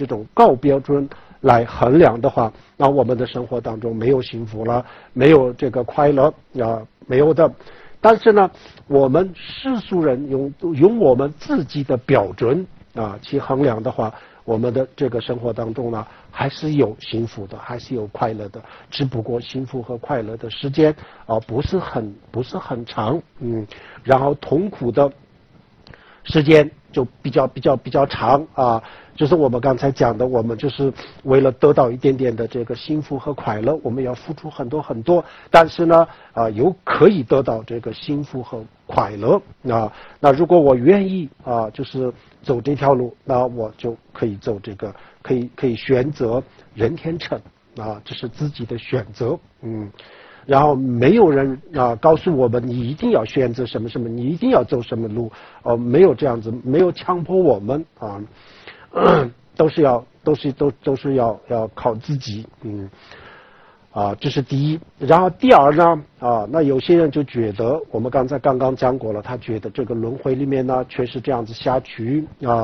来衡量的话，那我们的生活当中没有幸福了，没有这个快乐没有的。但是呢，我们世俗人用我们自己的标准去衡量的话，我们的这个生活当中呢，还是有幸福的，还是有快乐的，只不过幸福和快乐的时间不是很长，然后痛苦的时间就比较长就是我们刚才讲的，我们就是为了得到一点点的这个幸福和快乐，我们要付出很多很多，但是呢又可以得到这个幸福和快乐那如果我愿意就是走这条路，那我就可以走这个可以选择人天乘这是自己的选择然后没有人告诉我们你一定要选择什么什么，你一定要走什么路没有这样子，没有强迫我们都是要靠自己这是第一。然后第二呢那有些人就觉得我们刚刚讲过了，他觉得这个轮回里面呢确实这样子下去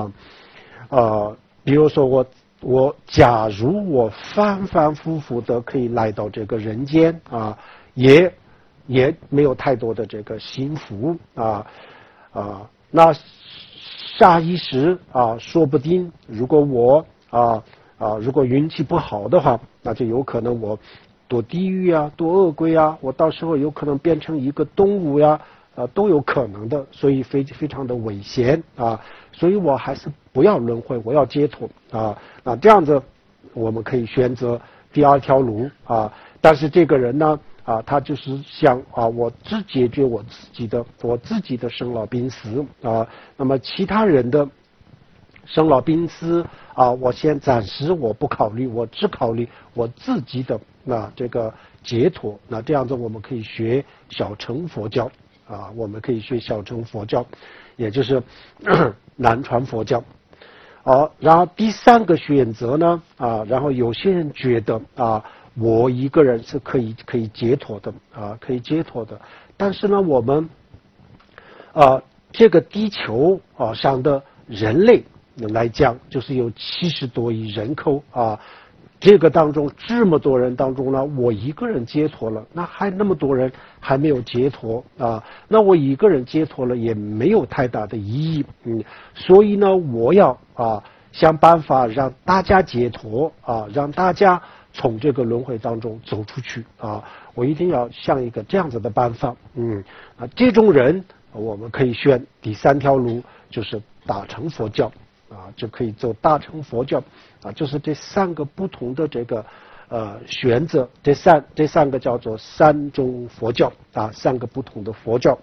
比如说我假如我反反复复的可以来到这个人间也没有太多的这个幸福那下一世说不定如果我如果运气不好的话，那就有可能我堕地狱堕恶鬼我到时候有可能变成一个动物都有可能的，所以非常的危险所以我还是不要轮回，我要解脱那这样子我们可以选择第二条路啊。但是这个人呢他就是想我只解决我自己的生老病死啊，那么其他人的生老病死我先暂时我不考虑，我只考虑我自己的这个解脱。那这样子我们可以学小乘佛教我们可以学小乘佛教，也就是南传佛教。然后第三个选择呢然后有些人觉得我一个人是可以解脱的可以解脱的，但是呢我们这个地球上的人类来讲，就是有70多亿人口这个当中这么多人当中呢，我一个人解脱了，那还那么多人还没有解脱那我一个人解脱了也没有太大的意义所以呢我要想办法让大家解脱让大家从这个轮回当中走出去我一定要想一个这样子的办法这种人我们可以选第三条路，就是大乘佛教就可以走大乘佛教就是这三个不同的这个选择，这三个叫做三种佛教三个不同的佛教。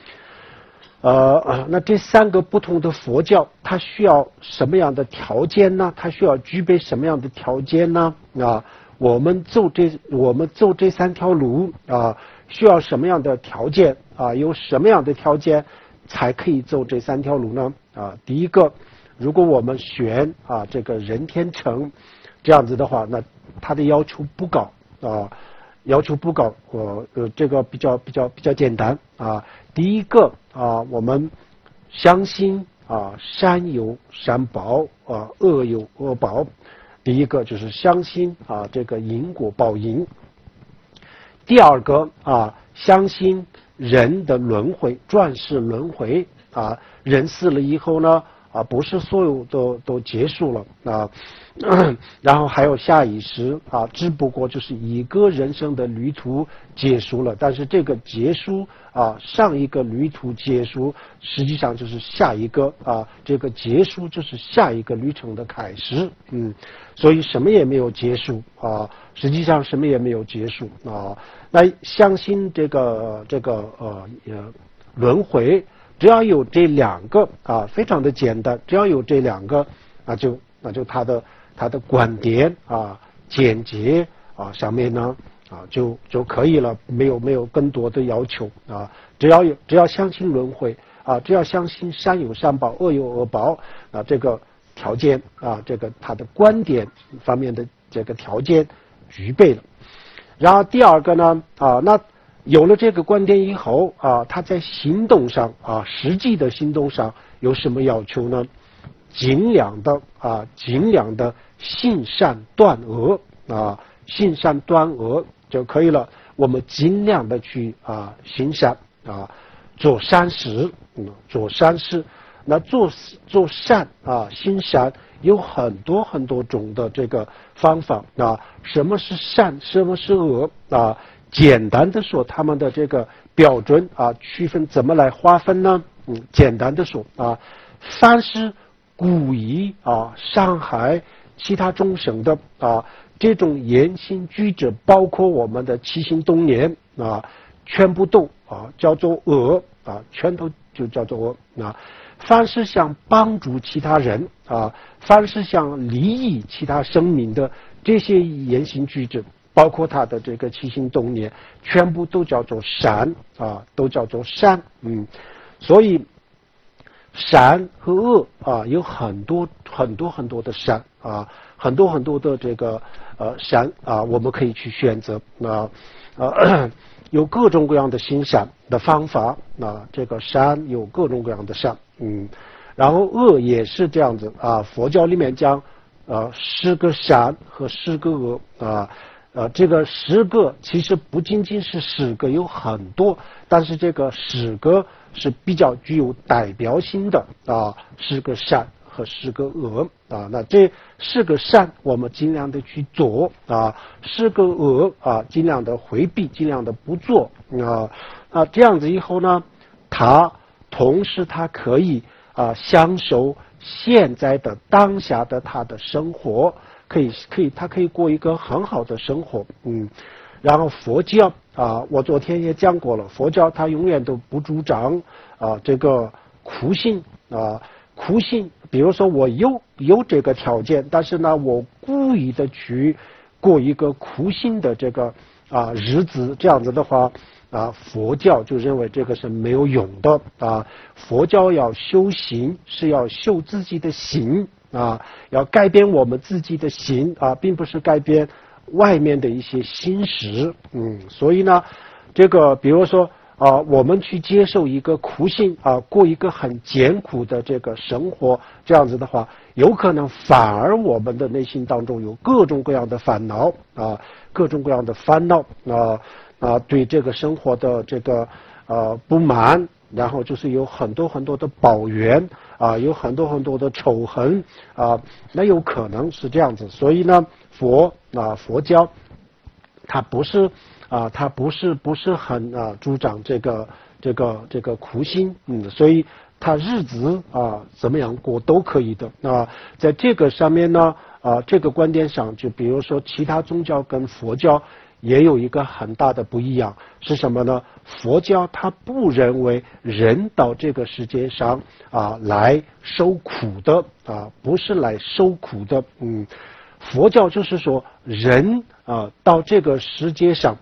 那这三个不同的佛教，它需要什么样的条件呢？它需要具备什么样的条件呢？我们走这三条路需要什么样的条件有什么样的条件才可以走这三条路呢？第一个，如果我们选这个人天乘这样子的话，那它的要求不高要求不高这个比较简单第一个我们相信善有善报恶有恶报。第一个就是相信这个因果报应。第二个相信人的轮回，转世轮回人死了以后呢不是所有都结束了然后还有下意识只不过就是一个人生的旅途结束了，但是这个结束上一个旅途结束，实际上就是下一个这个结束就是下一个旅程的开始所以什么也没有结束实际上什么也没有结束那相信这个轮回，只要有这两个非常的简单，只要有这两个那就他的观点简洁上面呢就可以了，没有更多的要求只要相信轮回只要相信善有善报恶有恶报这个条件这个他的观点方面的这个条件具备了。然后第二个呢那有了这个观点以后他在行动上实际的行动上有什么要求呢？尽量的信善断恶信善断恶就可以了。我们尽量的去行善做善事做善事。那做善行善有很多种的这个方法什么是善，什么是恶简单的说，他们的这个标准区分怎么来划分呢？简单的说凡是故意伤害其他众生的这种言行举止，包括我们的起心动念全部都叫做恶全都就叫做恶凡是想帮助其他人凡是想利益其他生命的这些言行举止，包括他的这个起心动念，全部都叫做善都叫做善所以善和恶有很多的善很多的这个善我们可以去选择有各种各样的行善的方法这个善有各种各样的善然后恶也是这样子佛教里面讲10个善和10个恶这个10个其实不仅仅是10个，有很多，但是这个10个是比较具有代表性的10个善和10个恶那这10个善我们尽量的去做10个恶尽量的回避，尽量的不做这样子以后呢，同时他可以享受现在的当下的他的生活， 他可以过一个很好的生活，然后佛教我昨天也讲过了，佛教它永远都不主张这个苦行苦行，比如说我有这个条件，但是呢，我故意的去过一个苦行的这个日子，这样子的话佛教就认为这个是没有用的佛教要修行是要修自己的心要改变我们自己的心并不是改变外面的一些心识，所以呢，这个比如说我们去接受一个苦行过一个很艰苦的这个生活，这样子的话，有可能反而我们的内心当中有各种各样的烦恼各种各样的烦恼对这个生活的这个不满，然后就是有很多很多的抱怨有很多很多的仇恨那有可能是这样子。所以呢，佛教它不是很主张这个苦行，所以它日子怎么样过都可以的在这个上面呢这个观点上，就比如说其他宗教跟佛教也有一个很大的不一样，是什么呢？佛教它不认为人到这个世界上来受苦的不是来受苦的，佛教就是说人到这个世界上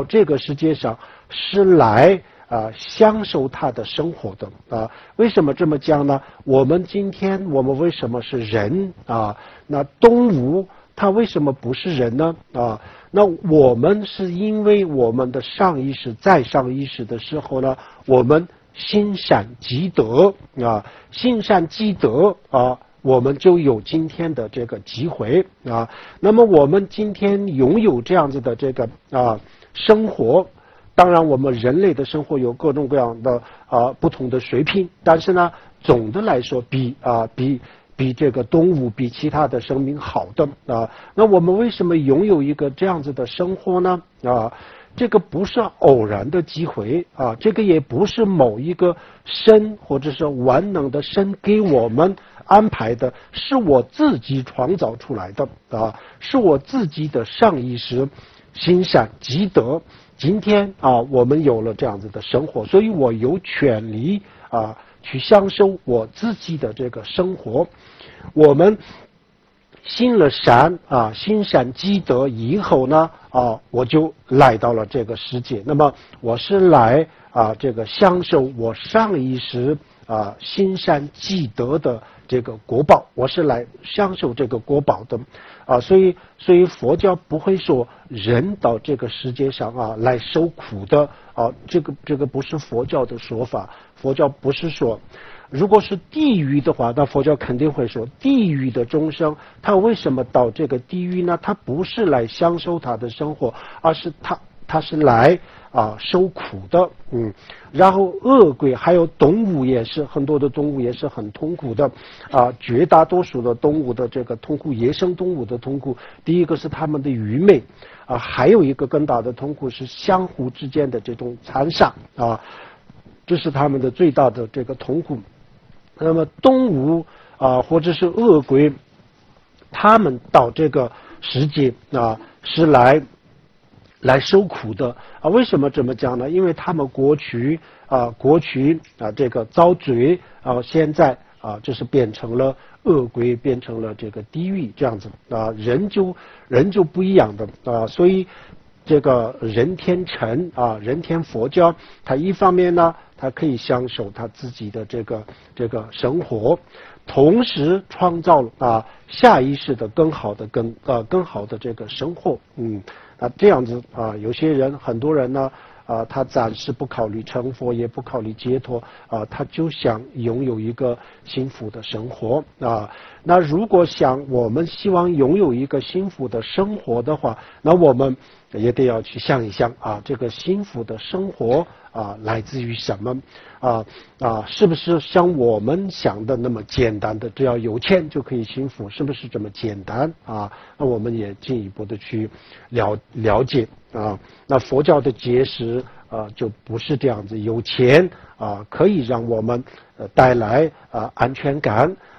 是来享受他的生活的为什么这么讲呢？我们今天为什么是人那动物它为什么不是人呢那我们是因为我们的上意识在上意识的时候呢，我们心善积德心善积德我们就有今天的这个机会那么我们今天拥有这样子的这个生活，当然我们人类的生活有各种各样的不同的水平，但是呢，总的来说比这个动物比其他的生命好的那我们为什么拥有一个这样子的生活呢这个不是偶然的机会这个也不是某一个神或者是万能的神给我们安排的，是我自己创造出来的是我自己的上意识心善积德，今天我们有了这样子的生活，所以我有权利去享受我自己的这个生活。我们信了善心善积德以后呢我就来到了这个世界，那么我是来这个享受我上意识心善积德的这个果报，我是来享受这个果报的所以佛教不会说人到这个世界上来受苦的这个不是佛教的说法。佛教不是说如果是地狱的话，那佛教肯定会说地狱的众生他为什么到这个地狱呢？他不是来享受他的生活，而是他是来受苦的然后恶鬼还有动物也是，很多的动物也是很痛苦的绝大多数的动物的这个痛苦，野生动物的痛苦，第一个是他们的愚昧还有一个更大的痛苦是相互之间的这种残杀这是他们的最大的这个痛苦。那么动物或者是恶鬼，他们到这个世界是来受苦的为什么这么讲呢？因为他们过去这个遭罪现在就是变成了恶鬼，变成了这个地狱这样子人就不一样的所以这个人天成人天佛教，它一方面呢，它可以享受他自己的这个生活，同时创造了下意识的更好的这个生活这样子有些人很多人呢他暂时不考虑成佛，也不考虑解脱他就想拥有一个幸福的生活那如果我们希望拥有一个幸福的生活的话，那我们也得要去想一想这个幸福的生活来自于什么是不是像我们想的那么简单的，只要有钱就可以幸福，是不是这么简单那我们也进一步的去了解那佛教的解释就不是这样子，有钱可以让我们带来安全感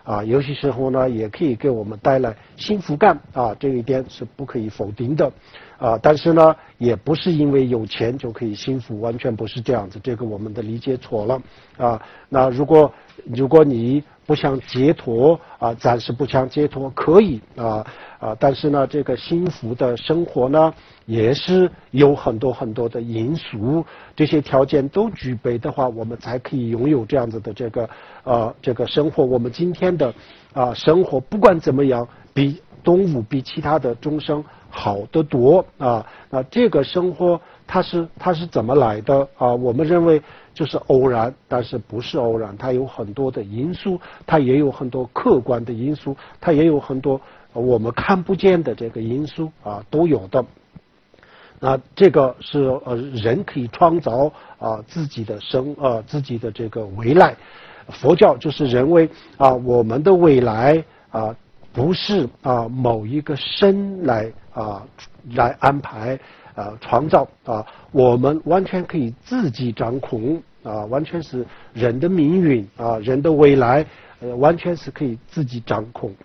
有些时候呢也可以给我们带来幸福感这一点是不可以否定的但是呢也不是因为有钱就可以幸福，完全不是这样子，这个我们的理解错了那如果你不想解脱暂时不想解脱可以但是呢这个幸福的生活呢也是有很多很多的因素，这些条件都具备的话，我们才可以拥有这样子的这个生活。我们今天的生活不管怎么样，比动物比其他的众生好得多那这个生活它是怎么来的我们认为就是偶然，但是不是偶然，它有很多的因素，它也有很多客观的因素，它也有很多我们看不见的这个因素都有的。那这个是人可以创造自己的自己的这个未来。佛教就是认为我们的未来不是某一个神来安排创造我们完全可以自己掌控完全是人的命运人的未来完全是可以自己掌控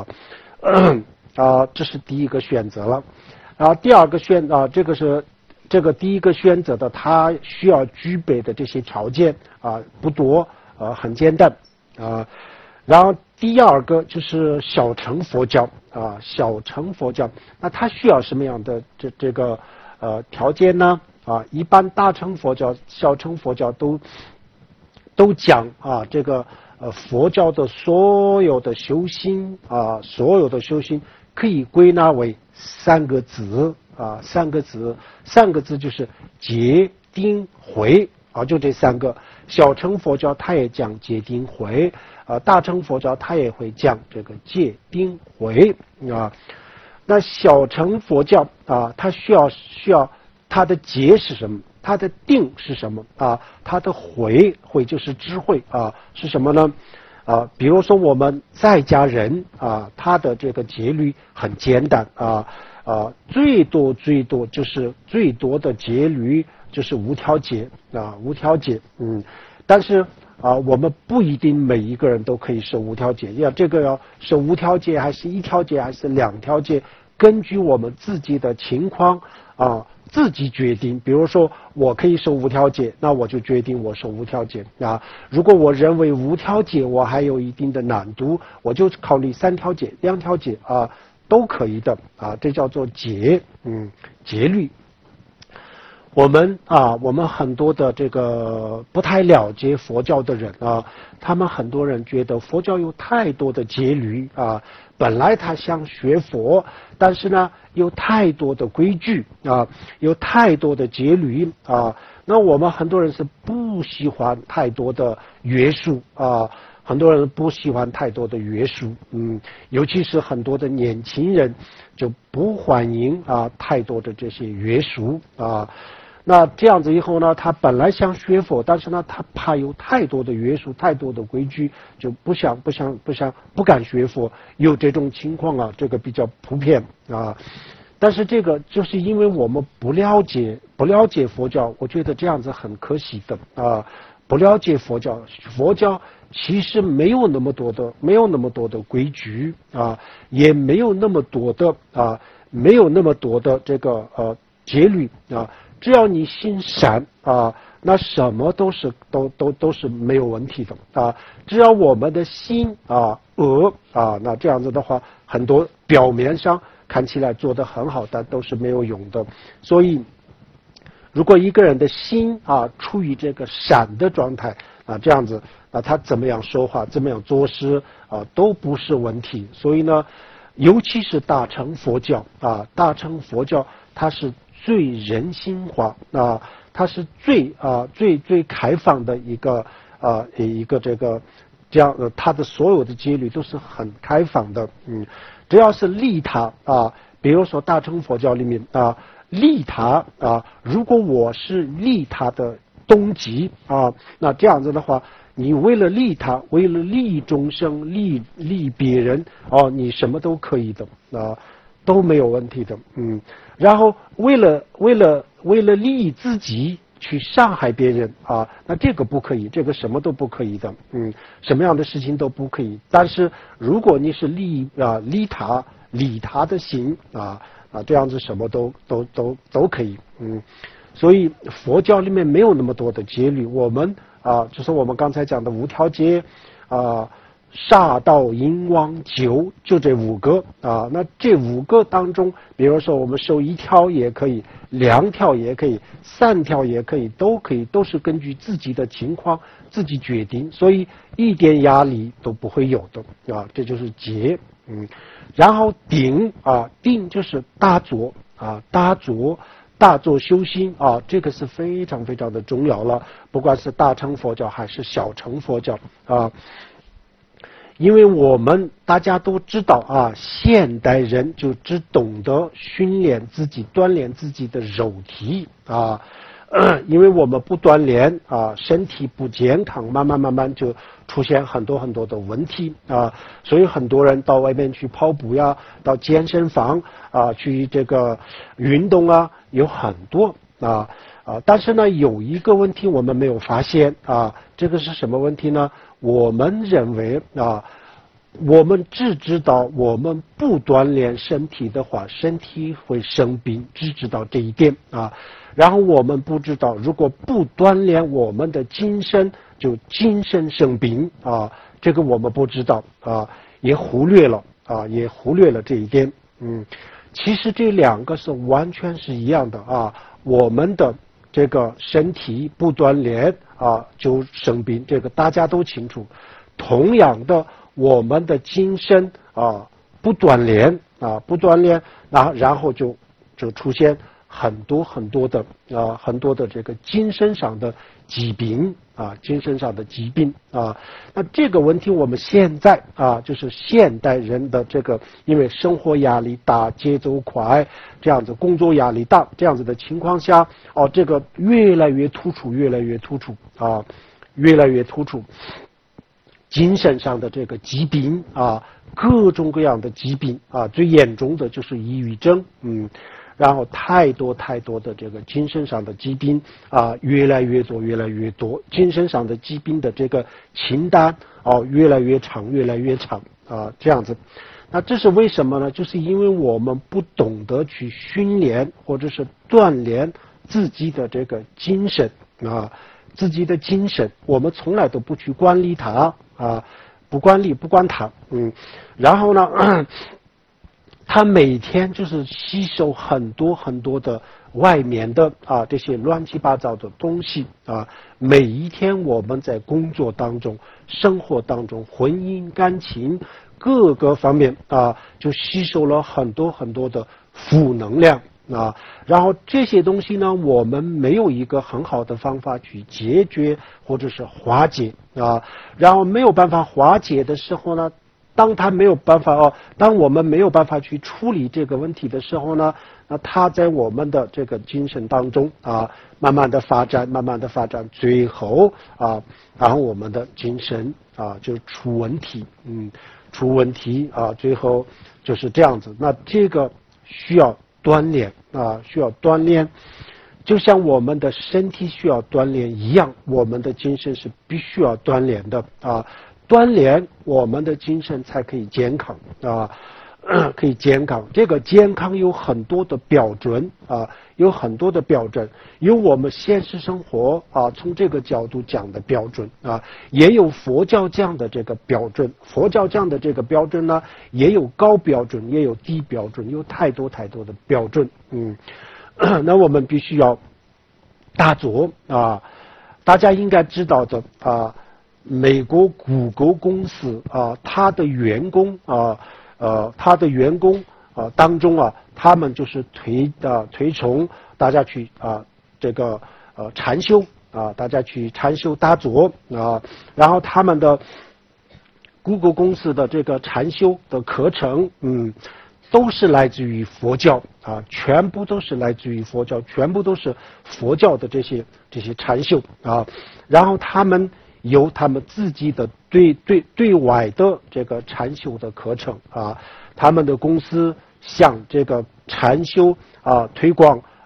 这是第一个选择了。第二个这个第一个选择的，它需要具备的这些条件不多很简单然后第二个就是小乘佛教小乘佛教，那它需要什么样的这个条件呢一般大乘佛教小乘佛教都讲这个佛教的所有的修行所有的修行可以归纳为三个字三个字就是戒定慧就这三个。小乘佛教它也讲戒定慧大乘佛教它也会讲这个戒定慧那小乘佛教它需要它的戒是什么，它的定是什么它的慧就是智慧是什么呢比如说我们在家人他的这个戒律很简单最多就是最多的戒律就是无条戒无条戒但是我们不一定每一个人都可以守无条戒，这个要守无条戒还是一条戒还是两条戒，根据我们自己的情况自己决定。比如说我可以守无条戒，那我就决定我守无条戒如果我认为无条戒我还有一定的难度，我就考虑三条戒两条戒都可以的这叫做戒戒律。我们很多的这个不太了解佛教的人他们很多人觉得佛教有太多的戒律本来他想学佛，但是呢有太多的规矩有太多的戒律那我们很多人是不喜欢太多的约束很多人不喜欢太多的约束尤其是很多的年轻人就不欢迎太多的这些约束那这样子以后呢，他本来想学佛，但是呢他怕有太多的约束太多的规矩，就不敢学佛，有这种情况这个比较普遍但是这个就是因为我们不了解佛教，我觉得这样子很可惜的不了解佛教其实没有那么多的规矩也没有那么多的这个戒律只要你心善那什么都是没有问题的只要我们的心恶那这样子的话，很多表面上看起来做得很好，但都是没有用的。所以如果一个人的心处于这个善的状态这样子他怎么样说话怎么样做事都不是问题。所以呢尤其是大乘佛教它是最人性化它是最开放的一个这样它的所有的戒律都是很开放的只要是利他比如说大乘佛教里面利他如果我是利他的动机那这样子的话，你为了利他，为了利益众生，利别人你什么都可以的都没有问题的然后为了利益自己， 去伤害别人啊，那这个不可以，这个什么都不可以的，什么样的事情都不可以。但是如果你是利他的心这样子什么都可以，所以佛教里面没有那么多的戒律，我们就是我们刚才讲的无条戒杀盗淫妄酒，就这5个那这5个当中，比如说我们守1条也可以，2条也可以，3条也可以，都可以，都是根据自己的情况自己决定，所以一点压力都不会有的这就是戒。然后定定就是大坐大坐修心这个是非常非常的重要了，不管是大乘佛教还是小乘佛教因为我们大家都知道现代人就只懂得训练自己锻炼自己的肉体因为我们不锻炼身体不健康，慢慢就出现很多很多的问题所以很多人到外面去跑步呀，到健身房去这个运动有很多但是呢有一个问题我们没有发现这个是什么问题呢？我们认为我们只知道我们不锻炼身体的话，身体会生病，只知道这一点然后我们不知道，如果不锻炼我们的精神，就精神生病这个我们不知道也忽略了这一点。其实这2个是完全是一样的我们的这个身体不锻炼就生病，这个大家都清楚。同样的，我们的精神不锻炼然后就出现很多很多的这个精神上的疾病那这个问题我们现在就是现代人的这个，因为生活压力大，节奏快，这样子工作压力大，这样子的情况下这个越来越突出精神上的这个疾病各种各样的疾病最严重的就是抑郁症然后太多的这个精神上的疾病越来越多，精神上的疾病的这个清单越来越长这样子。那这是为什么呢？就是因为我们不懂得去训练或者是锻炼自己的这个精神自己的精神，我们从来都不去管理它不管它然后呢他每天就是吸收很多很多的外面的这些乱七八糟的东西每一天我们在工作当中、生活当中、婚姻感情各个方面就吸收了很多很多的负能量然后这些东西呢，我们没有一个很好的方法去解决或者是化解然后没有办法化解的时候呢，当我们没有办法去处理这个问题的时候呢，那它在我们的这个精神当中慢慢的发展，最后然后我们的精神就出问题最后就是这样子。那这个需要锻炼就像我们的身体需要锻炼一样，我们的精神是必须要锻炼的锻炼我们的精神才可以健康可以健康。这个健康有很多的标准有我们现实生活从这个角度讲的标准也有佛教讲的这个标准。佛教讲的这个标准呢，也有高标准，也有低标准，有太多的标准那我们必须要大做大家应该知道的美国谷歌公司他的员工当中他们就是推崇大家去这个禅修大家去禅修打坐然后他们的谷歌公司的这个禅修的课程都是来自于佛教全部都是来自于佛教，全部都是佛教的这些禅修然后他们有他们自己的对外的这个禅修的课程他们的公司向这个禅修推广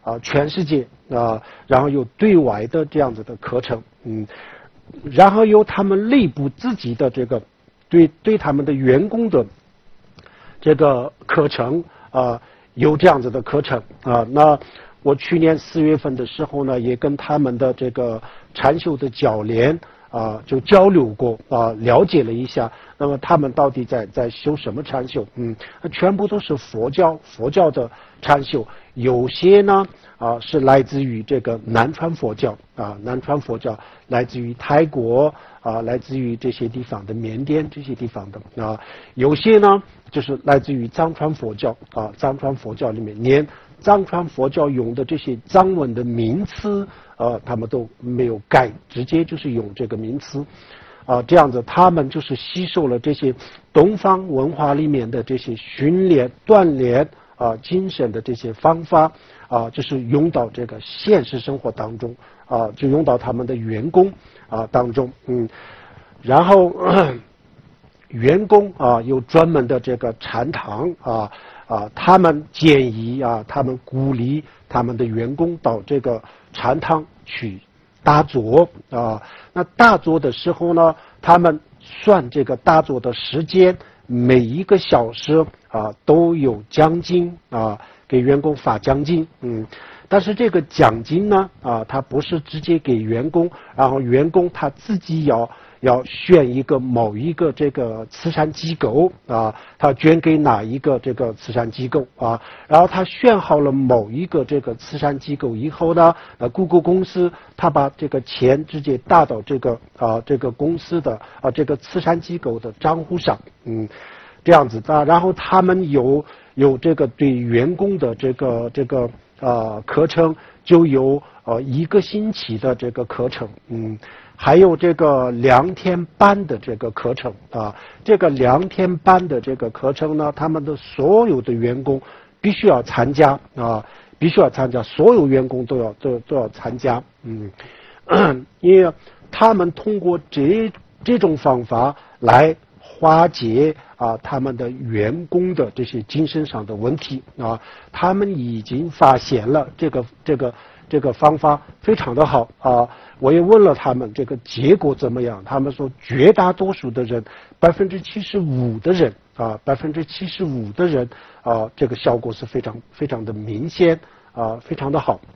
全世界然后有对外的这样子的课程，然后有他们内部自己的这个对他们的员工的这个课程有这样子的课程那我去年4月份的时候呢，也跟他们的这个禅修的教练就交流过了解了一下，那么他们到底在修什么禅修？全部都是佛教的禅修，有些呢是来自于这个南传佛教南传佛教来自于泰国来自于这些地方的缅甸这些地方的有些呢就是来自于藏传佛教藏传佛教里面连藏传佛教用的这些藏文的名词他们都没有改，直接就是用这个名词这样子他们就是吸收了这些东方文化里面的这些训练锻炼精神的这些方法就是用到这个现实生活当中就用到他们的员工当中然后员工有专门的这个禅堂他们建议他们鼓励他们的员工到这个禅堂去打坐那打坐的时候呢，他们算这个打坐的时间，每1个小时都有奖金给员工发奖金但是这个奖金呢他不是直接给员工，然后员工他自己要选某一个这个慈善机构他捐给哪一个这个慈善机构然后他选好了某一个这个慈善机构以后呢谷歌公司他把这个钱直接打到这个公司的这个慈善机构的账户上这样子然后他们有这个对员工的这个课程，就有1个星期的这个课程还有这个2天半的这个课程这个2天半的这个课程呢，他们的所有的员工必须要参加必须要参加，所有员工都要参加因为他们通过这种方法来化解他们的员工的这些精神上的问题他们已经发现了这个方法非常的好我也问了他们这个结果怎么样，他们说绝大多数的人75%的人75%的人这个效果是非常的明显非常的好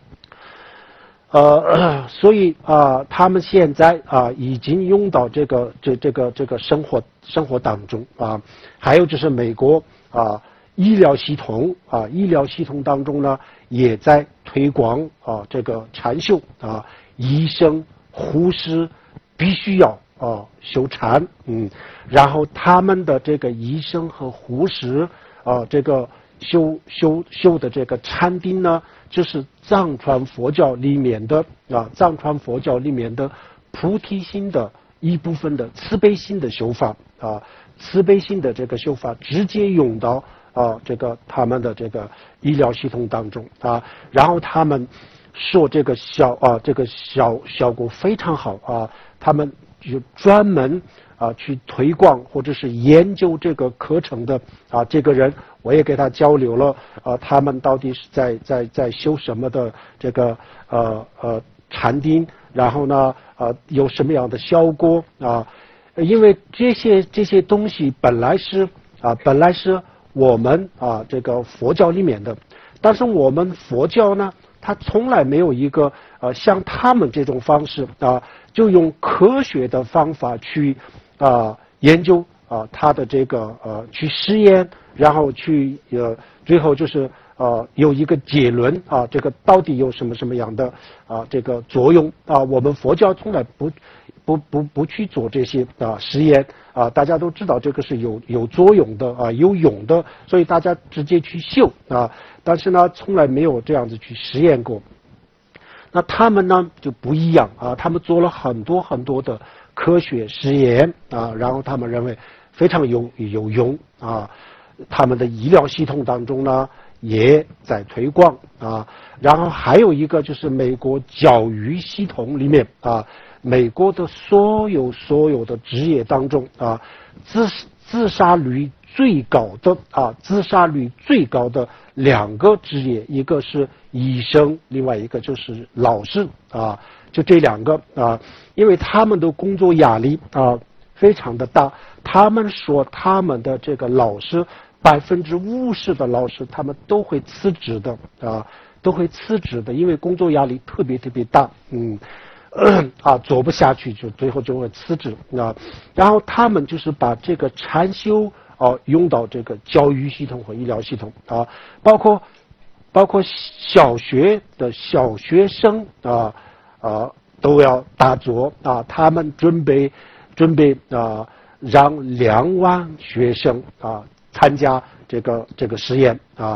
所以他们现在已经用到这个生活当中还有就是美国医疗系统当中呢也在推广这个禅修医生护士必须要修禅然后他们的这个医生和护士这个修的这个禅定呢，就是藏传佛教里面的菩提心的一部分的慈悲心的修法慈悲心的这个修法直接用到这个他们的这个医疗系统当中然后他们说这个效果非常好他们就专门去推广或者是研究这个课程的这个人，我也给他交流了他们到底是在修什么的这个禅定，然后呢有什么样的效果因为这些东西本来是我们这个佛教里面的，但是我们佛教呢，它从来没有一个像他们这种方式就用科学的方法去研究它的这个去实验，然后去最后就是有一个结论这个到底有什么样的这个作用我们佛教从来不去做这些实验大家都知道这个是有作用的有用的，所以大家直接去修但是呢从来没有这样子去实验过。那他们呢就不一样他们做了很多的科学实验然后他们认为非常有用他们的医疗系统当中呢也在推广然后还有一个就是美国教育系统里面美国的所有的职业当中自杀率最高的自杀率最高的2个职业，一个是医生，另外一个就是老师就这2个因为他们的工作压力非常的大。他们说他们的这个老师50%的老师他们都会辞职的因为工作压力特别大，做不下去就最后就会辞职然后他们就是把这个禅修用到这个教育系统和医疗系统包括小学的小学生都要打坐他们准备让2万学生参加这个实验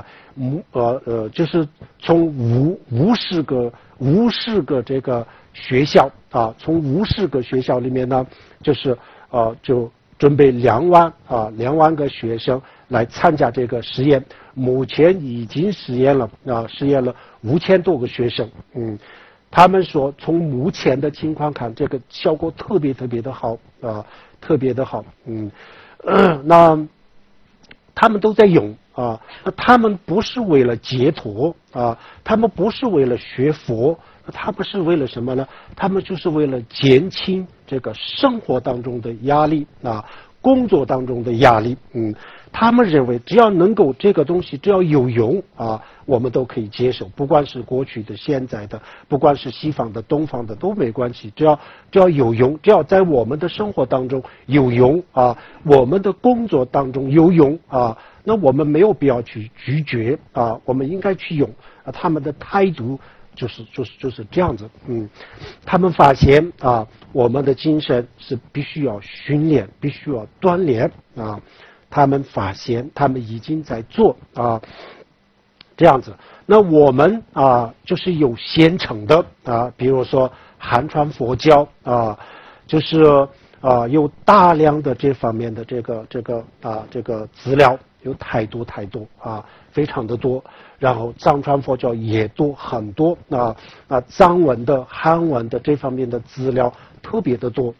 就是从50个这个学校从50个学校里面呢，就是就准备2万个学生来参加这个实验。目前已经实验了5000多个学生。他们说从目前的情况看，这个效果特别的好特别的好。那他们都在用那他们不是为了解脱他们不是为了学佛，他们是为了什么呢？他们就是为了减轻这个生活当中的压力工作当中的压力。他们认为只要能够这个东西只要有用我们都可以接受，不管是过去的现在的，不管是西方的东方的都没关系，只要有用，只要在我们的生活当中有用我们的工作当中有用那我们没有必要去拒绝我们应该去用他们的态度就是这样子。他们发现我们的精神是必须要训练，必须要锻炼他们发现他们已经在做这样子。那我们就是有现成的比如说汉传佛教就是有大量的这方面的这个资料，有太多非常的多。然后藏传佛教也多很多藏文的汉文的这方面的资料特别的多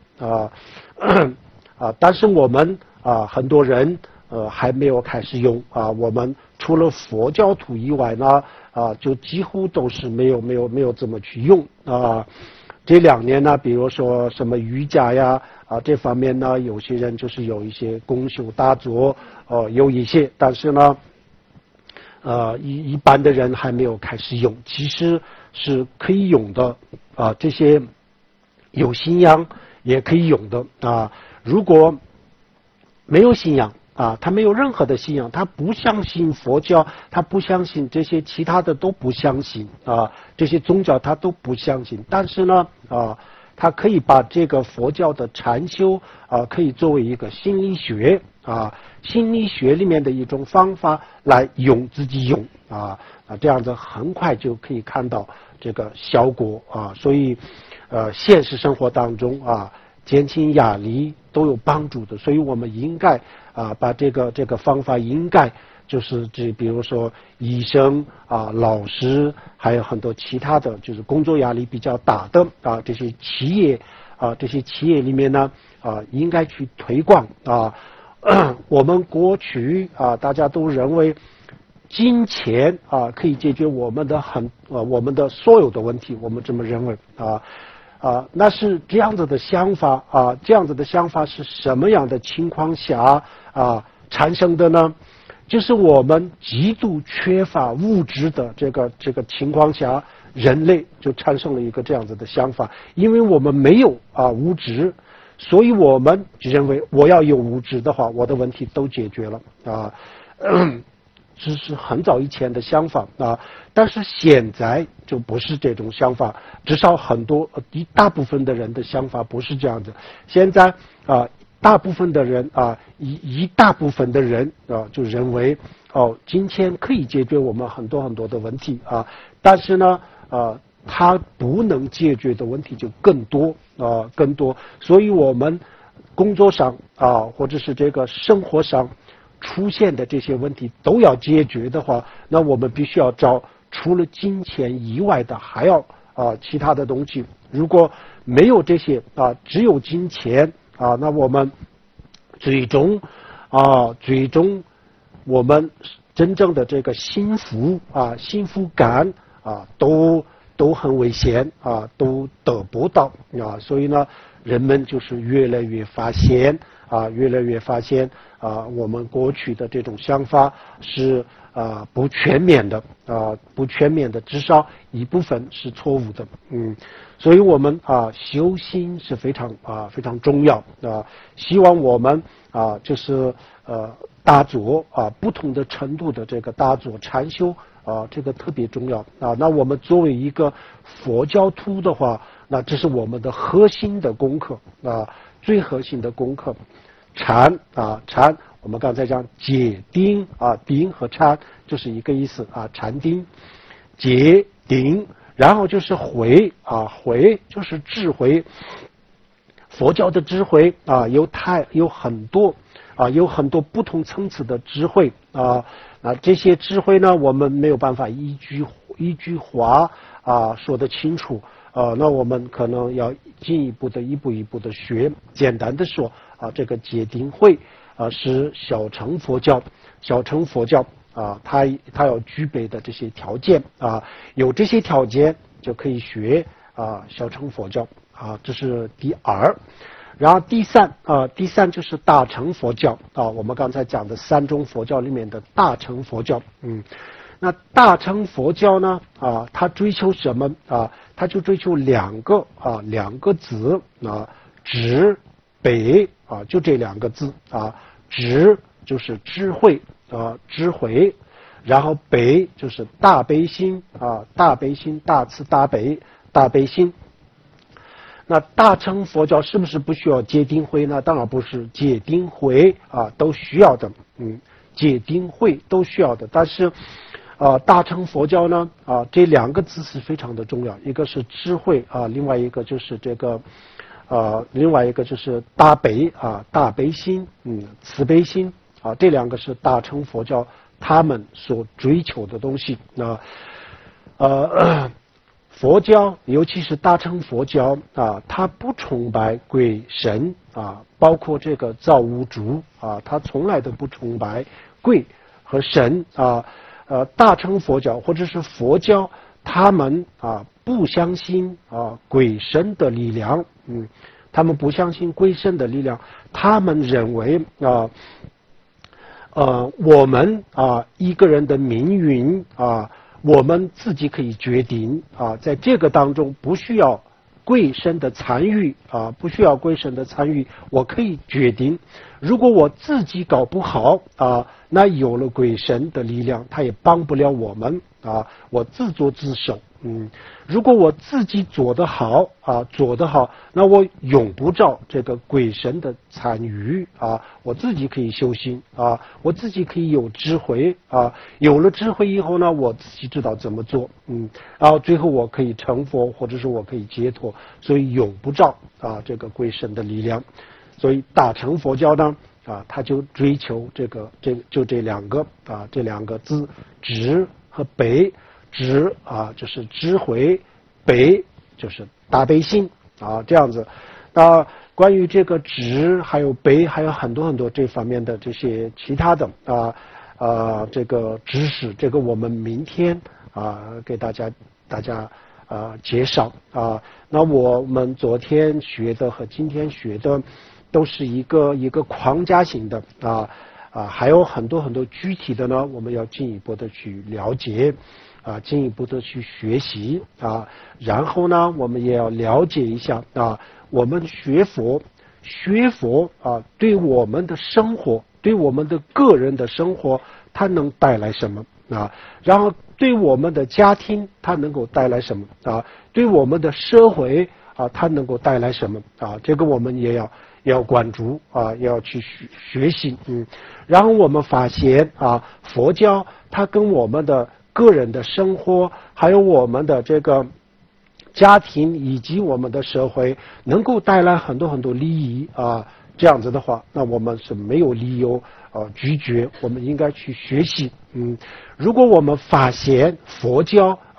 但是我们很多人还没有开始用我们除了佛教徒以外呢就几乎都是没有怎么去用这2年呢，比如说什么瑜伽呀这方面呢，有些人就是有一些公修打坐有一些，但是呢一般的人还没有开始用，其实是可以用的这些有信仰也可以用的如果没有信仰他没有任何的信仰，他不相信佛教，他不相信这些其他的都不相信这些宗教他都不相信，但是呢他可以把这个佛教的禅修可以作为一个心理学心理学里面的一种方法来用，自己用这样子很快就可以看到这个效果所以现实生活当中减轻压力都有帮助的，所以我们应该把这个方法应该就是比如说医生老师还有很多其他的就是工作压力比较大的这些企业里面呢应该去推广我们过去大家都认为金钱可以解决我们的所有的问题，我们这么认为那是这样子的想法这样子的想法是什么样的情况下产生的呢？就是我们极度缺乏物质的这个情况下，人类就产生了一个这样子的想法，因为我们没有物质，所以我们就认为我要有物质的话，我的问题都解决了这是很早以前的想法但是现在就不是这种想法，至少一大部分的人的想法不是这样子。现在大部分的人一大部分的人就认为金钱可以解决我们很多的问题但是呢它不能解决的问题就更多，所以我们工作上或者是这个生活上出现的这些问题都要解决的话，那我们必须要找除了金钱以外的还要其他的东西。如果没有这些只有金钱那我们最终最终我们真正的这个幸福感都很危险都得不到所以呢，人们就是越来越发现我们过去的这种想法是不全面的，至少一部分是错误的。所以我们修心是非常重要希望我们就是大佐不同的程度的这个大佐禅修这个特别重要那我们作为一个佛教徒的话，那这是我们的核心的功课最核心的功课。禅我们刚才讲解定定和禅就是一个意思禅定解定，然后就是慧慧就是智慧。佛教的智慧有很多不同层次的智慧这些智慧呢，我们没有办法一句话说得清楚那我们可能要进一步的一步一步的学。简单的说这个戒定慧是小乘佛教它要具备的这些条件有这些条件就可以学小乘佛教这是第二。然后第三就是大乘佛教我们刚才讲的三种佛教里面的大乘佛教那大乘佛教呢它追求什么它就追求两个字智北就这两个字智就是智慧然后悲就是大悲心大慈大悲心。那大乘佛教是不是不需要戒定慧呢？当然不是，戒定慧都需要的戒定慧都需要的。但是大乘佛教呢这两个字是非常的重要，一个是智慧另外一个就是这个另外一个就是大悲心慈悲心这两个是大乘佛教他们所追求的东西佛教尤其是大乘佛教它不崇拜鬼神包括这个造物主它从来都不崇拜鬼和神大乘佛教或者是佛教他们不相信鬼神的力量他们不相信鬼神的力量，他们认为我们一个人的命运我们自己可以决定在这个当中不需要鬼神的参与我可以决定。如果我自己搞不好那有了鬼神的力量他也帮不了我们我自作自受如果我自己做得好那我用不着这个鬼神的参与我自己可以修行我自己可以有智慧有了智慧以后呢，我自己知道怎么做然后最后我可以成佛或者是我可以解脱，所以用不着这个鬼神的力量。所以大乘佛教呢他就追求这两个字智和悲。智就是智慧，悲就是大悲心这样子。那关于这个智还有悲还有很多这方面的这些其他的这个知识，这个我们明天给大家介绍那我们昨天学的和今天学的都是一个框架性的还有很多具体的呢，我们要进一步的去了解进一步的去学习然后呢我们也要了解一下我们学佛对我们的生活对我们的个人的生活它能带来什么然后对我们的家庭它能够带来什么对我们的社会它能够带来什么这个我们也要关注也要去学习然后我们发现佛教它跟我们的个人的生活还有我们的这个家庭以及我们的社会能够带来很多利益这样子的话，那我们是没有理由拒绝，我们应该去学习如果我们发现佛教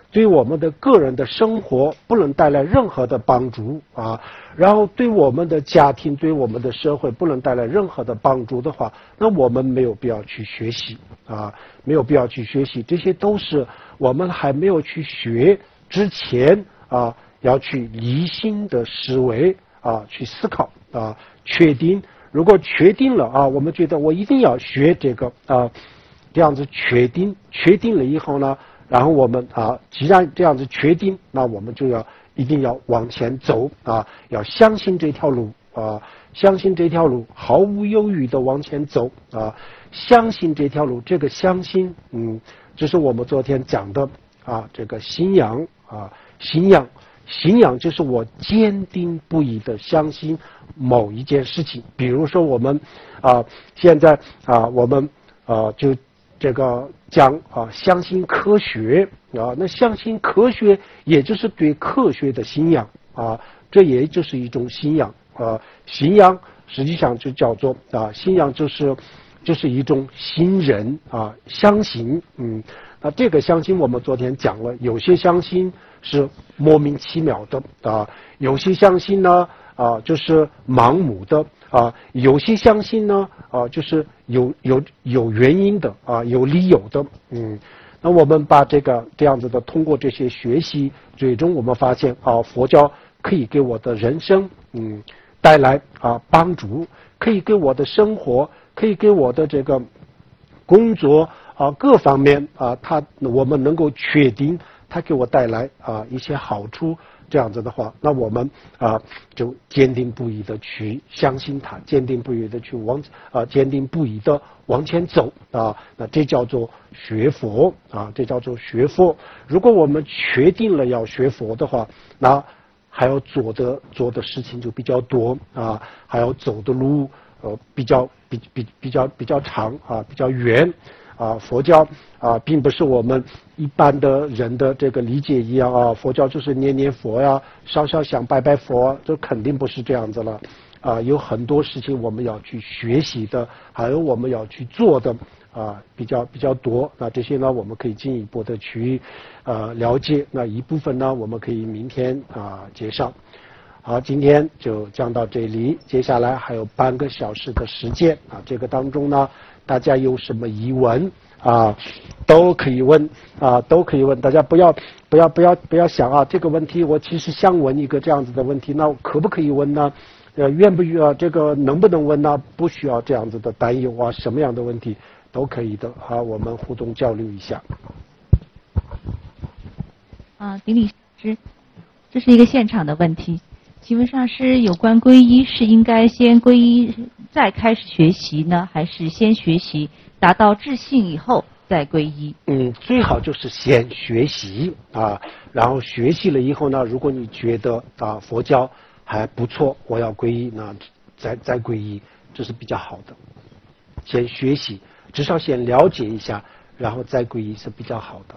对我们的个人的生活不能带来任何的帮助啊，然后对我们的家庭、对我们的社会不能带来任何的帮助的话，那我们没有必要去学习啊，没有必要去学习，这些都是我们还没有去学之前啊，要去理性的思维啊，去思考啊，确定。如果确定了啊，我们觉得我一定要学这个啊，这样子确定了以后呢，然后我们啊，既然这样子确定，那我们就一定要往前走啊，要相信这条路啊，相信这条路，毫无犹豫的往前走啊，相信这条路，这个相信，这是我们昨天讲的啊，这个信仰啊，信仰就是我坚定不移的相信某一件事情，比如说我们现在我们就这个讲相信科学啊，那相信科学也就是对科学的信仰啊，这也就是一种信仰啊，信仰实际上就叫做信仰就是一种信任啊，相信那这个相信我们昨天讲了，有些相信是莫名其妙的啊，有些相信呢就是盲目的啊，有些相信呢就是有原因的啊，有理由的那我们把这样子的通过这些学习，最终我们发现佛教可以给我的人生带来帮助，可以给我的生活，可以给我的这个工作各方面我们能够确定它给我带来一些好处，这样子的话，那我们就坚定不移的去相信它，坚定不移的去坚定不移的往前走那这叫做学佛这叫做学佛。如果我们确定了要学佛的话，那还要做的事情就比较多还要走的路比较长比较远佛教并不是我们一般的人的这个理解一样佛教就是念佛呀，烧香拜佛，这肯定不是这样子了有很多事情我们要去学习的，还有我们要去做的比较多。那这些呢，我们可以进一步的去了解。那一部分呢，我们可以明天介绍。好，今天就讲到这里，接下来还有半个小时的时间这个当中呢，大家有什么疑问都可以问都可以问。大家不要想这个问题我其实想问一个这样子的问题，那可不可以问呢？愿不这个能不能问呢？不需要这样子的担忧什么样的问题都可以的我们互动交流一下。 顶礼师，这是一个现场的问题，请问上师，有关皈依是应该先皈依再开始学习呢，还是先学习达到自信以后再皈依？ 最好就是先学习然后学习了以后呢，如果你觉得佛教还不错，我要皈依，那再皈依，这是比较好的。先学习，至少先了解一下，然后再皈依是比较好的。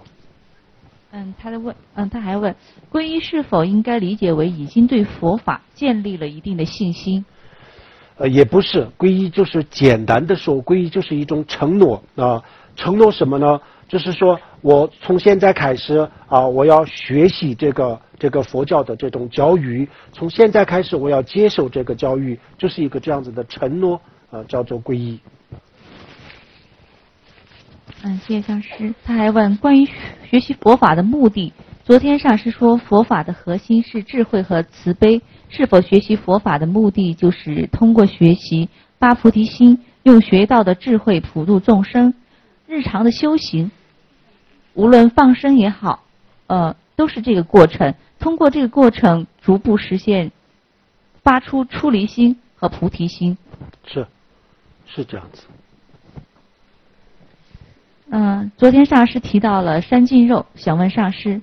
他还问，皈依是否应该理解为已经对佛法建立了一定的信心？ 也不是，皈依就是简单的说，皈依就是一种承诺承诺什么呢？就是说我从现在开始我要学习这个佛教的这种教育，从现在开始我要接受这个教育，就是一个这样子的承诺叫做皈依。 谢谢上师。他还问关于学习佛法的目的，昨天上师说佛法的核心是智慧和慈悲，是否学习佛法的目的就是通过学习发菩提心，用学到的智慧普度众生？日常的修行无论放生也好都是这个过程，通过这个过程逐步实现发出出离心和菩提心。 是这样子。 昨天上师提到了三净肉，想问上师，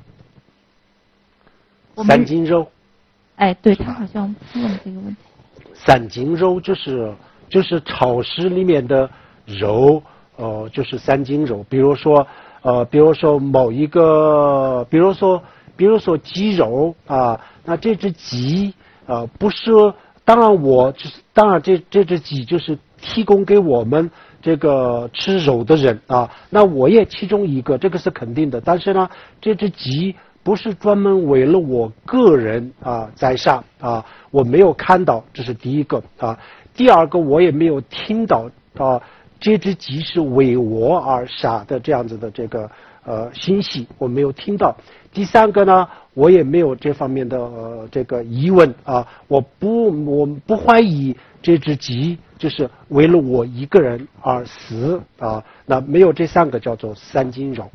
三净肉对，他好像问了这个问题。 三净肉就是超市里面的肉就是三净肉，比如说某一个比如说鸡肉那这只鸡不是，当然这只鸡就是提供给我们这个吃肉的人啊，那我也其中一个，这个是肯定的。但是呢，这只鸡不是专门为了我个人啊宰杀啊，我没有看到，这是第一个啊。第二个，我也没有听到啊，这只鸡是为我而杀的这样子的这个信息，我没有听到。第三个呢，我也没有这方面的这个疑问啊，我不怀疑这只鸡就是为了我一个人而死啊，那没有这三个叫做三斤肉。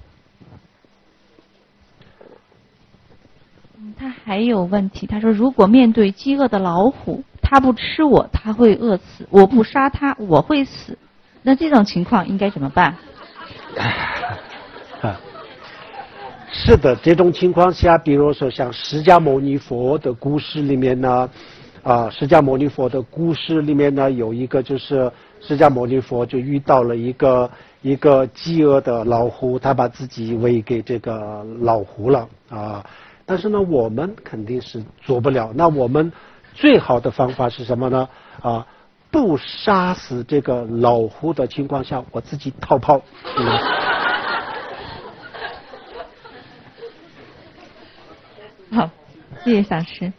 他还有问题，他说如果面对饥饿的老虎，它不吃我，它会饿死；我不杀它，我会死。那这种情况应该怎么办？ 是的，这种情况下，比如说像释迦牟尼佛的故事里面呢，释迦牟尼佛的故事里面呢，有一个就是释迦牟尼佛就遇到了一个饥饿的老虎，他把自己喂给这个老虎了啊。但是呢，我们肯定是做不了。那我们最好的方法是什么呢？不杀死这个老虎的情况下，我自己逃跑。 好，谢谢上师。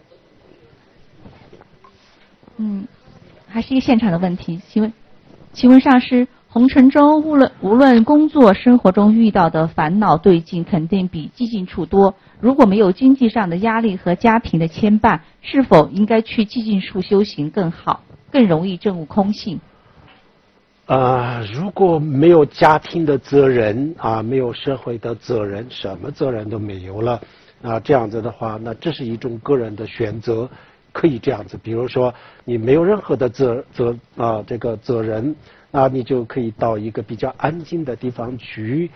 还是一个现场的问题，请问上师，红尘中无论工作生活中遇到的烦恼对境，肯定比寂静处多。如果没有经济上的压力和家庭的牵绊，是否应该去寂静处修行更好，更容易证悟空性？ 如果没有家庭的责任没有社会的责任，什么责任都没有了这样子的话，那这是一种个人的选择，可以这样子。比如说你没有任何的这个责任，那你就可以到一个比较安静的地方去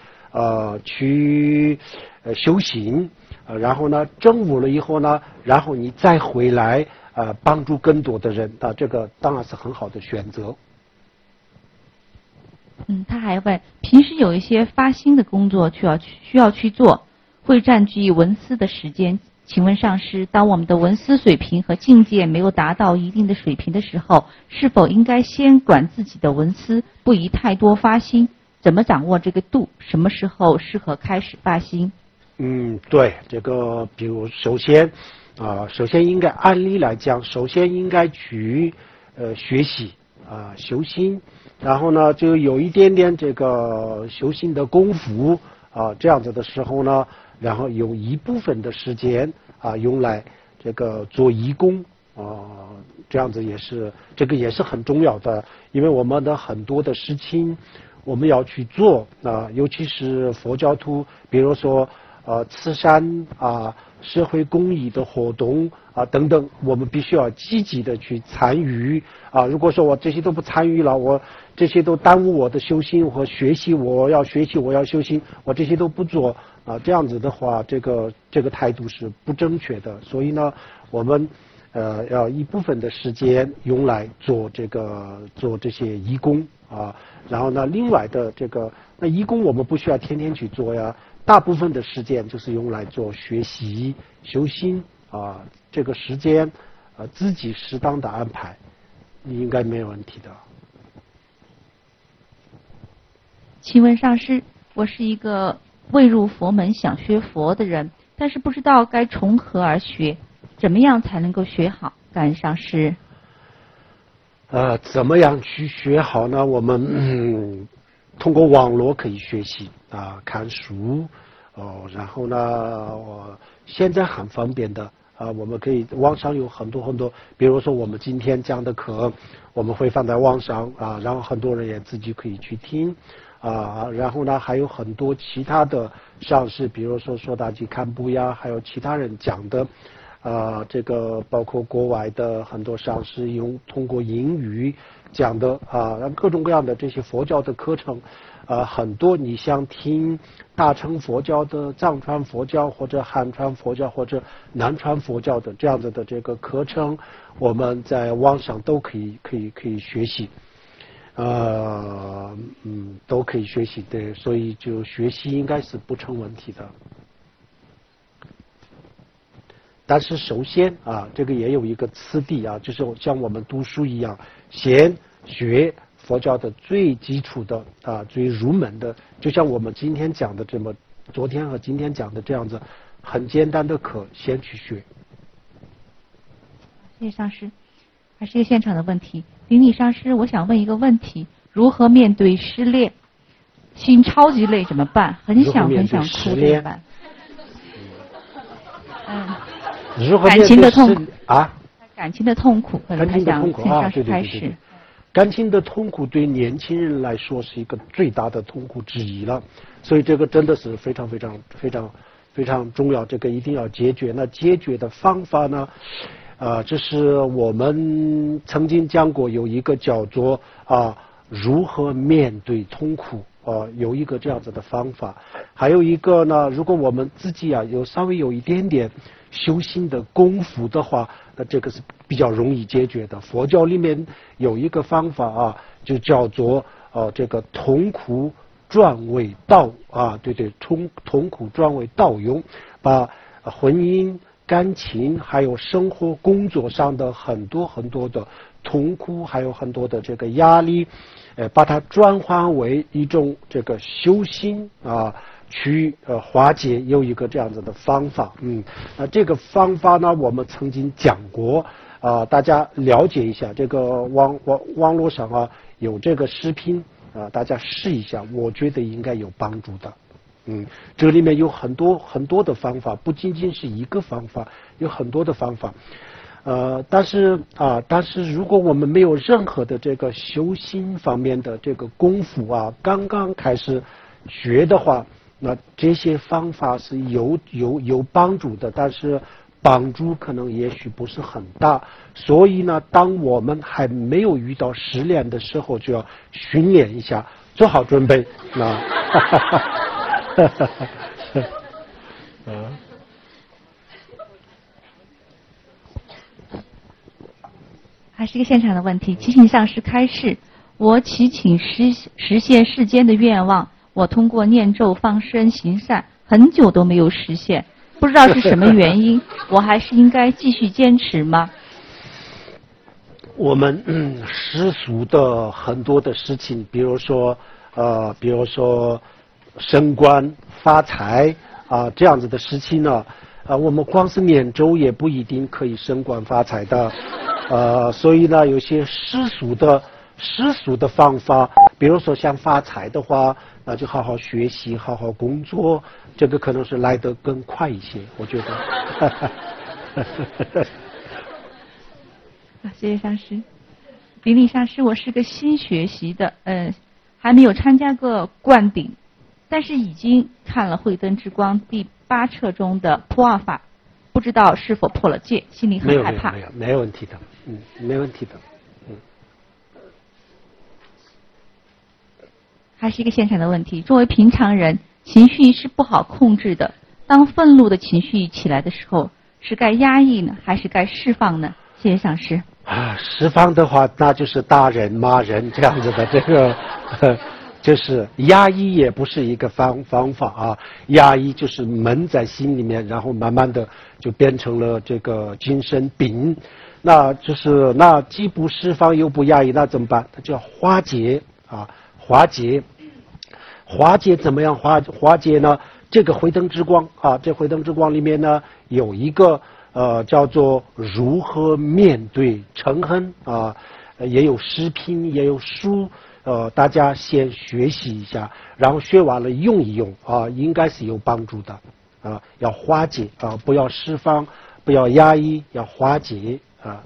修行，然后呢证悟了以后呢，然后你再回来帮助更多的人，这个当然是很好的选择。 他还问，平时有一些发心的工作需要去做，会占据闻思的时间。请问上师，当我们的闻思水平和境界没有达到一定的水平的时候，是否应该先管自己的闻思，不宜太多发心？怎么掌握这个度？什么时候适合开始发心？ 对，这个比如首先应该按理来讲，首先应该去学习修心，然后呢就有一点点这个修心的功夫这样子的时候呢，然后有一部分的时间用来这个做义工这样子这个也是很重要的，因为我们的很多的事情我们要去做尤其是佛教徒，比如说慈善社会公益的活动等等，我们必须要积极的去参与如果说我这些都不参与了，我这些都耽误我的修心和学习，我要修心，我这些都不做这样子的话，这个态度是不正确的。所以呢，我们要一部分的时间用来做这些义工然后呢，另外的那义工我们不需要天天去做呀。大部分的时间就是用来做学习、修心这个时间自己适当的安排，应该没有问题的。 请问上师，我是一个未入佛门想学佛的人，但是不知道该从何而学，怎么样才能够学好？感恩上师。 怎么样去学好呢？我们通过网络可以学习看书然后呢现在很方便的我们可以网上有很多，比如说我们今天讲的课我们会放在网上然后很多人也自己可以去听然后呢还有很多其他的上师，比如说说大吉堪布呀，还有其他人讲的这个包括国外的很多上师通过英语讲的各种各样的这些佛教的课程很多。你想听大乘佛教的、藏传佛教或者汉传佛教或者南传佛教的这样子的这个课程，我们在网上都可以学习都可以学习对，所以就学习应该是不成问题的。但是首先这个也有一个次第就是像我们读书一样，先学佛教的最基础的最入门的，就像我们今天讲的这么，昨天和今天讲的这样子，很简单的课先去学。 谢谢上师。还是一个现场的问题，顶礼上师，我想问一个问题：如何面对失恋？心超级累怎么办？很想哭怎么办？ 如何面对感情的痛苦啊？ 感情的痛苦，可能他想请上师开始。 感情的痛苦对年轻人来说是一个最大的痛苦之一了，所以这个真的是非常重要，这个一定要解决。那解决的方法呢？这是我们曾经讲过，有一个叫做如何面对痛苦，有一个这样子的方法。还有一个呢，如果我们自己稍微有一点点修心的功夫的话，那这个是比较容易解决的。佛教里面有一个方法就叫做这个痛苦转为道痛苦转为道用，把婚姻、感情还有生活工作上的很多的痛苦，还有很多的这个压力，把它转换为一种这个修心去化解，有一个这样子的方法。那这个方法呢，我们曾经讲过大家了解一下。这个网络上有这个视频大家试一下，我觉得应该有帮助的。这里面有很多的方法，不仅仅是一个方法，有很多的方法。但是如果我们没有任何的这个修心方面的这个功夫刚刚开始学的话，那这些方法是有帮助的，但是帮助可能也许不是很大。所以呢，当我们还没有遇到失恋的时候，就要训练一下，做好准备。 还是一个现场的问题，祈请上师开示。我祈请实现世间的愿望，我通过念咒放生行善，很久都没有实现，不知道是什么原因，我还是应该继续坚持吗？ 我们世俗的很多的事情，比如说升官发财这样子的事情呢，我们光是念咒也不一定可以升官发财的。所以呢，有些世俗的方法，比如说想发财的话，那就好好学习，好好工作，这个可能是来得更快一些，我觉得。 谢谢上师。顶礼上师，我是个新学习的，还没有参加过灌顶，但是已经看了《慧灯之光》第8册中的破二法，不知道是否破了戒，心里很害怕。 没有问题的，没问题的。 还是一个现场的问题，作为平常人，情绪是不好控制的。当愤怒的情绪起来的时候，是该压抑呢，还是该释放呢？谢谢上师。 释放的话，那就是打人、骂人这样子的，这个就是压抑也不是一个方法压抑就是闷在心里面，然后慢慢的就变成了这个精神病。那既不释放又不压抑，那怎么办？那就要化解化解怎么样化解呢？这个慧灯之光这慧灯之光里面呢有一个叫做如何面对嗔恨也有视频也有书，大家先学习一下，然后学完了用一用应该是有帮助的要化解不要释放，不要压抑，要化解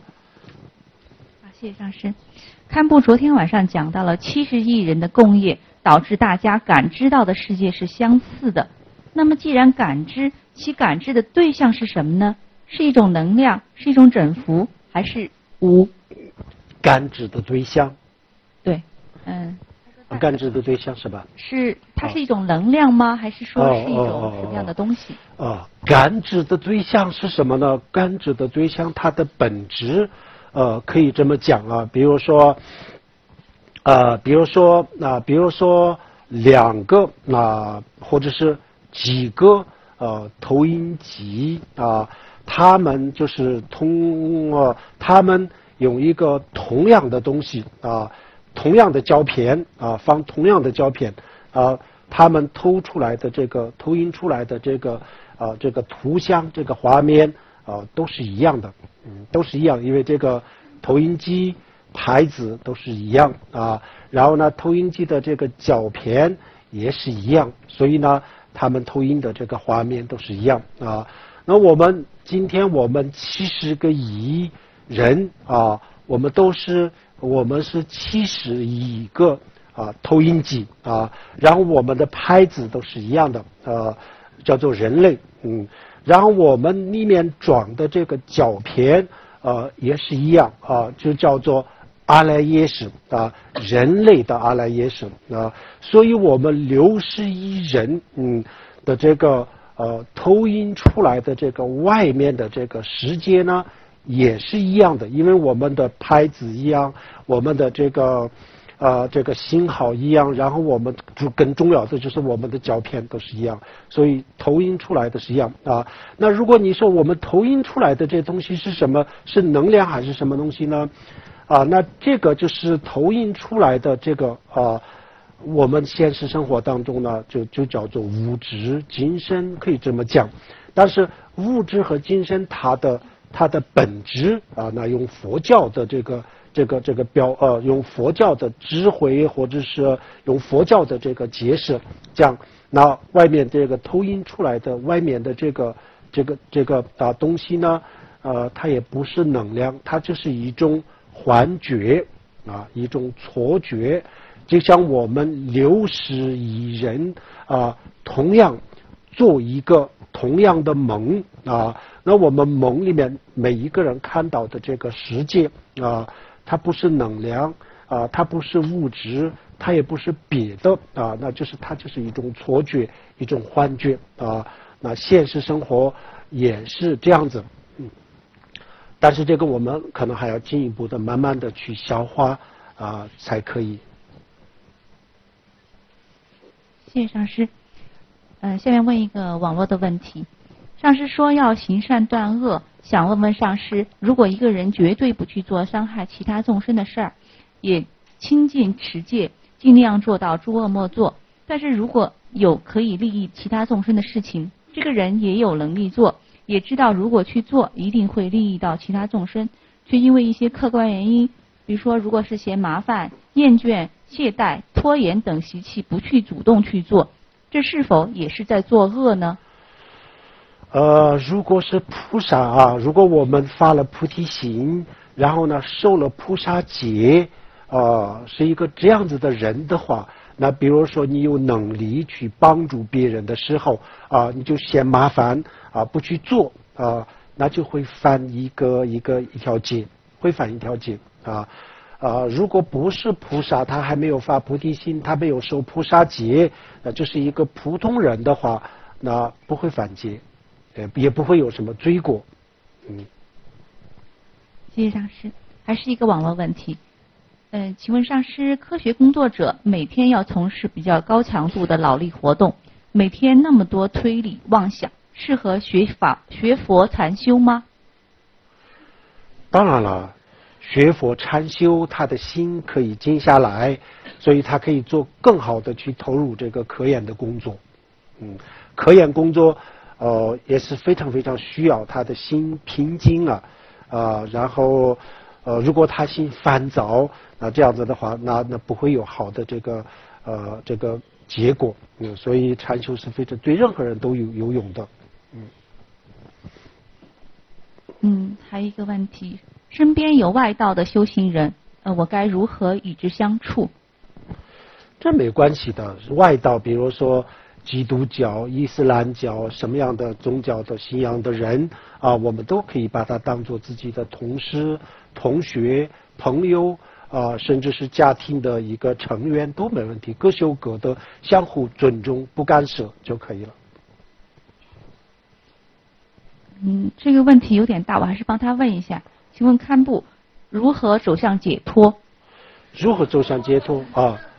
谢谢上师。堪布昨天晚上讲到了70亿人的共业，导致大家感知到的世界是相似的。那么既然感知，其感知的对象是什么呢？是一种能量，是一种整幅，还是无？ 感知的对象。 对， 感知的对象是吧？ 它是一种能量吗？还是说是一种什么样的东西？ 感知的对象是什么呢？感知的对象它的本质可以这么讲比如说2个或者是几个投影机他们就是他们用一个同样的东西同样的胶片放同样的胶片他们投影出来的这个这个图像这个画面都是一样的，都是一样，因为这个投影机牌子都是一样然后呢投影机的这个胶片也是一样，所以呢他们投影的这个画面都是一样那今天我们70个亿人我们是70亿个投影机然后我们的牌子都是一样的叫做人类然后我们里面装的这个胶片也是一样就叫做阿赖耶识人类的阿赖耶识所以我们60亿人的这个投影出来的这个外面的这个世界呢也是一样的，因为我们的牌子一样，我们的这个型号一样，然后我们更重要的就是我们的胶片都是一样，所以投影出来的是一样那如果你说我们投影出来的这东西是什么？是能量还是什么东西呢？那这个就是投影出来的这个我们现实生活当中呢就叫做物质精神，可以这么讲。但是物质和精神它的本质那用佛教的用佛教的智慧或者是用佛教的这个解释讲，那外面这个投影出来的外面的这个东西呢它也不是能量，它就是一种幻觉一种错觉。就像我们60亿人同样做一个同样的梦那我们梦里面每一个人看到的这个世界它不是能量它不是物质，它也不是别的那它就是一种错觉，一种幻觉那现实生活也是这样子但是这个我们可能还要进一步的慢慢的去消化才可以。 谢谢上师。下面问一个网络的问题。上师说要行善断恶，想问问上师，如果一个人绝对不去做伤害其他众生的事儿，也亲近持戒，尽量做到诸恶莫作，但是如果有可以利益其他众生的事情，这个人也有能力做，也知道如果去做一定会利益到其他众生，却因为一些客观原因，比如说如果是嫌麻烦、厌倦、懈怠、拖延等习气，不去主动去做，这是否也是在作恶呢？ 如果是菩萨如果我们发了菩提心，然后呢受了菩萨戒是一个这样子的人的话，那比如说你有能力去帮助别人的时候你就嫌麻烦不去做那就会犯一条戒，会犯一条戒如果不是菩萨，他还没有发菩提心，他没有受菩萨戒，那就是一个普通人的话，那不会犯戒也不会有什么罪过谢谢上师。还是一个网络问题请问上师，科学工作者每天要从事比较高强度的脑力活动，每天那么多推理妄想，适合学佛禅修吗？ 当然了，学佛禅修他的心可以静下来，所以他可以做更好的去投入这个科研的工作科研工作也是非常非常需要他的心平静然后如果他心烦躁这样子的话那不会有好的这个结果所以禅修是非常对任何人都有用的还有一个问题，身边有外道的修行人我该如何与之相处？ 这没关系的，外道比如说基督教、伊斯兰教什么样的宗教的信仰的人我们都可以把他当作自己的同事、同学、朋友甚至是家庭的一个成员都没问题，各修各的，相互尊重，不干涉就可以了。 这个问题有点大，我还是帮他问一下。请问堪布如何走向解脱？ 如何走向解脱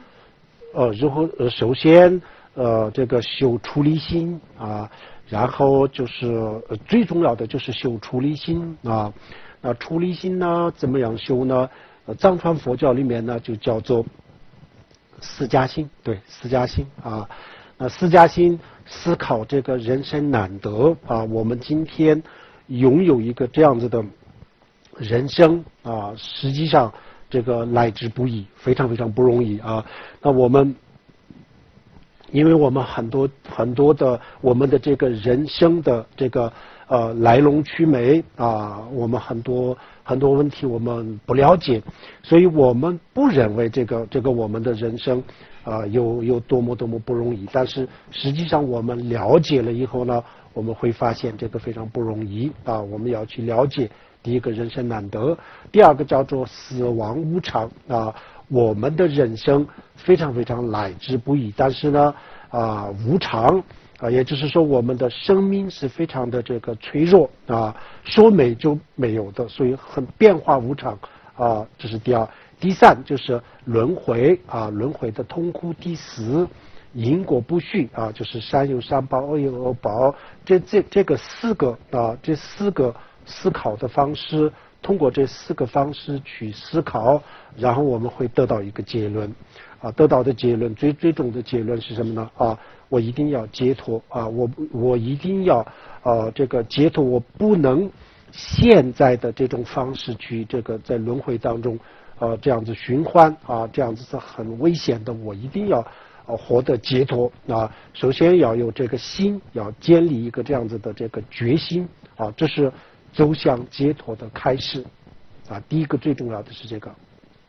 首先这个修出离心然后就是最重要的就是修出离心那出离心呢怎么样修呢藏传佛教里面呢就叫做释迦心，对，释迦心啊。那释迦心思考这个人生难得啊，我们今天拥有一个这样子的人生啊，实际上这个来之不易，非常非常不容易啊。那我们因为我们很多的我们的这个人生的这个来龙去脉啊，我们很多问题我们不了解，所以我们不认为这个我们的人生有多么不容易。但是实际上我们了解了以后呢，我们会发现这个非常不容易啊。我们要去了解，第一个人生难得，第二个叫做死亡无常啊。我们的人生非常非常来之不易，但是呢无常啊，也就是说我们的生命是非常的这个脆弱啊，说没就没有的，所以很变化无常啊，这是第二。第三就是轮回啊，轮回的痛苦。第四，因果不续啊，就是善有善报，恶有恶报。这个四个啊，这四个思考的方式，通过这四个方式去思考，然后我们会得到一个结论啊，得到的结论最终的结论是什么呢？啊，我一定要解脱啊，我一定要这个解脱，我不能现在的这种方式去这个在轮回当中这样子循环啊，这样子是很危险的，我一定要获得解脱啊。首先要有这个心，要建立一个这样子的这个决心啊，这是走向解脱的开始啊。第一个最重要的是这个。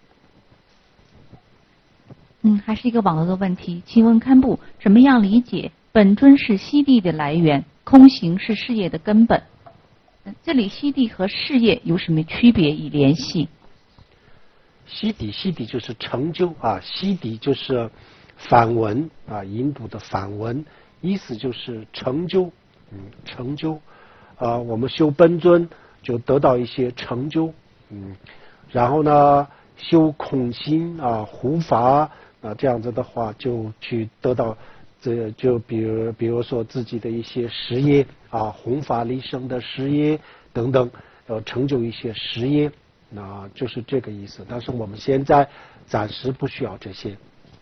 还是一个网络的问题，请问堪布怎么样理解本尊是悉地的来源，空行是事业的根本？这里悉地和事业有什么区别与联系？ 悉地就是成就啊，悉地就是梵文啊，印度的梵文，意思就是成就，成就啊，我们修本尊就得到一些成就，然后呢修空心啊、护法啊，这样子的话就去得到就比如说自己的一些事业啊，弘法利生的事业等等，成就一些事业。那就是这个意思，但是我们现在暂时不需要这些，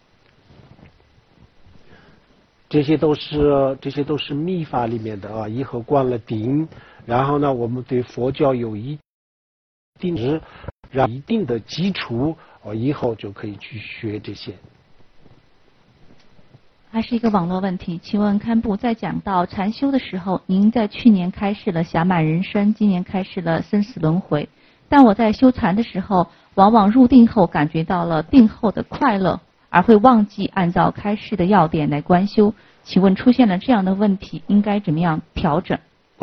这些都是密法里面的啊。以后灌了顶，然后呢，我们对佛教有一定的基础，以后就可以去学这些。 还是一个网络问题，请问堪布在讲到禅修的时候，您在去年开示了暇满人生，今年开示了生死轮回。但我在修禅的时候，往往入定后感觉到了定后的快乐，而会忘记按照开示的要点来观修。请问出现了这样的问题，应该怎么样调整？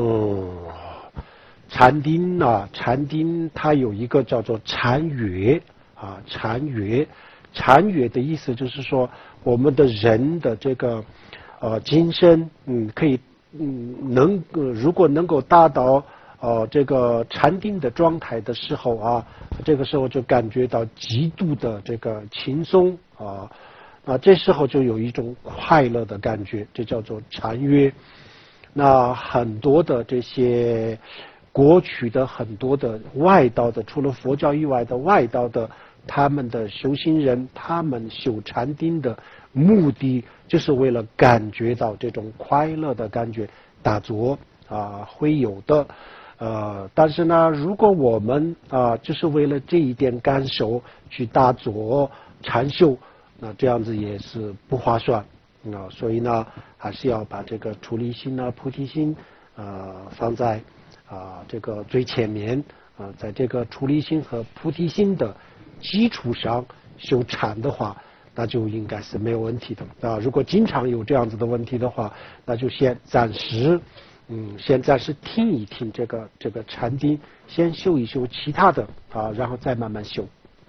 禅定它有一个叫做禅悦啊，禅悦的意思就是说，我们的人的这个精神可以如果能够达到这个禅定的状态的时候啊，这个时候就感觉到极度的这个轻松啊，这时候就有一种快乐的感觉，这叫做禅悦。那很多的这些过去的很多的外道的，除了佛教以外的外道的，他们的修行人，他们修禅定的目的就是为了感觉到这种快乐的感觉，打坐会有的。但是呢，如果我们就是为了这一点感受去打坐禅修，那这样子也是不划算所以呢，还是要把这个出离心菩提心放在这个最前面在这个出离心和菩提心的基础上修禅的话，那就应该是没有问题的如果经常有这样子的问题的话，那就先暂时现在是听一听这个禅定，先修一修其他的然后再慢慢修。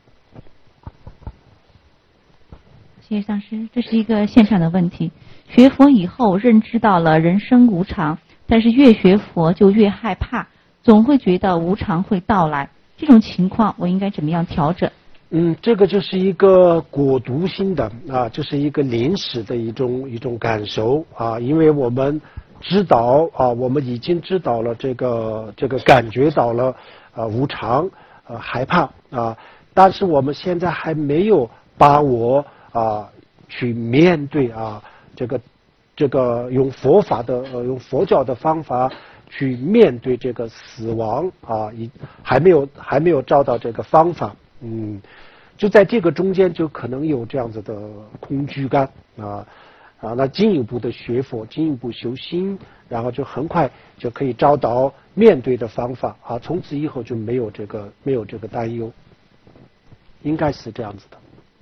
谢谢上师，这是一个线上的问题。学佛以后认知到了人生无常，但是越学佛就越害怕，总会觉得无常会到来。这种情况我应该怎么样调整？ 这个就是一个过渡性的就是一个临时的一种感受因为我们知道我们已经知道了这个感觉到了无常害怕但是我们现在还没有把握去面对这个用佛法的用佛教的方法去面对这个死亡还没有找到这个方法，就在这个中间就可能有这样子的恐惧感那进一步的学佛，进一步修心，然后就很快就可以找到面对的方法从此以后就没有这个担忧，应该是这样子的。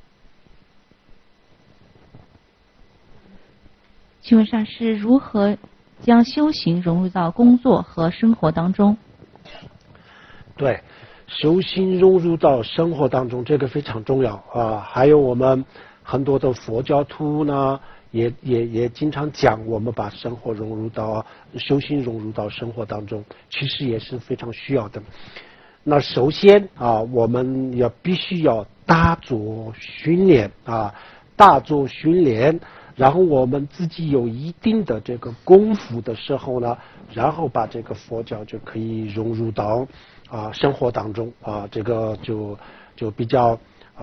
请问上师如何将修行融入到工作和生活当中？ 对，修行融入到生活当中，这个非常重要还有我们很多的佛教徒呢，也经常讲，我们把生活融入到修行融入到生活当中，其实也是非常需要的。那首先我们必须要大做训练大做训练。然后我们自己有一定的这个功夫的时候呢，然后把这个佛教就可以融入到生活当中这个就比较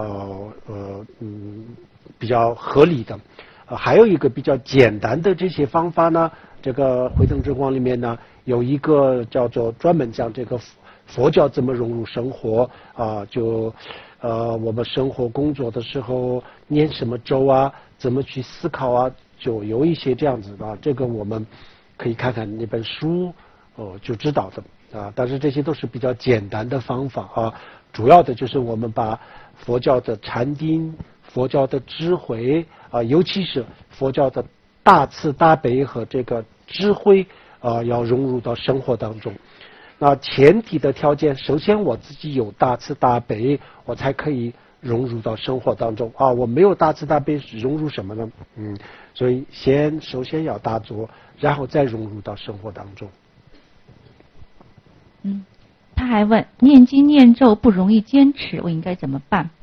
比较合理的。还有一个比较简单的这些方法呢，这个慧灯之光里面呢有一个叫做专门讲这个佛教怎么融入生活我们生活工作的时候念什么咒怎么去思考就有一些这样子的这个我们可以看看那本书就知道的但是这些都是比较简单的方法主要的就是我们把佛教的禅定、佛教的智慧尤其是佛教的大慈大悲和这个智慧要融入到生活当中。那前提的条件，首先我自己有大慈大悲，我才可以融入到生活当中我没有大慈大悲，融入什么呢？所以首先要大做，然后再融入到生活当中。 他还问，念经念咒不容易坚持，我应该怎么办？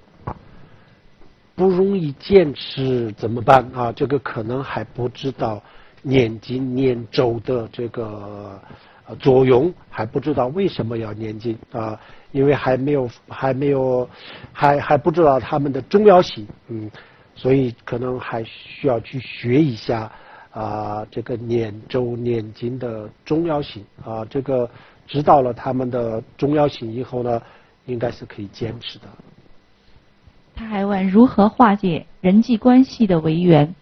不容易坚持怎么办这个可能还不知道念经念咒的这个作用，还不知道为什么要念经因为还不知道他们的重要性所以可能还需要去学一下这个念咒念经的重要性这个知道了他们的重要性以后呢，应该是可以坚持的。 他还问如何化解人际关系的违缘。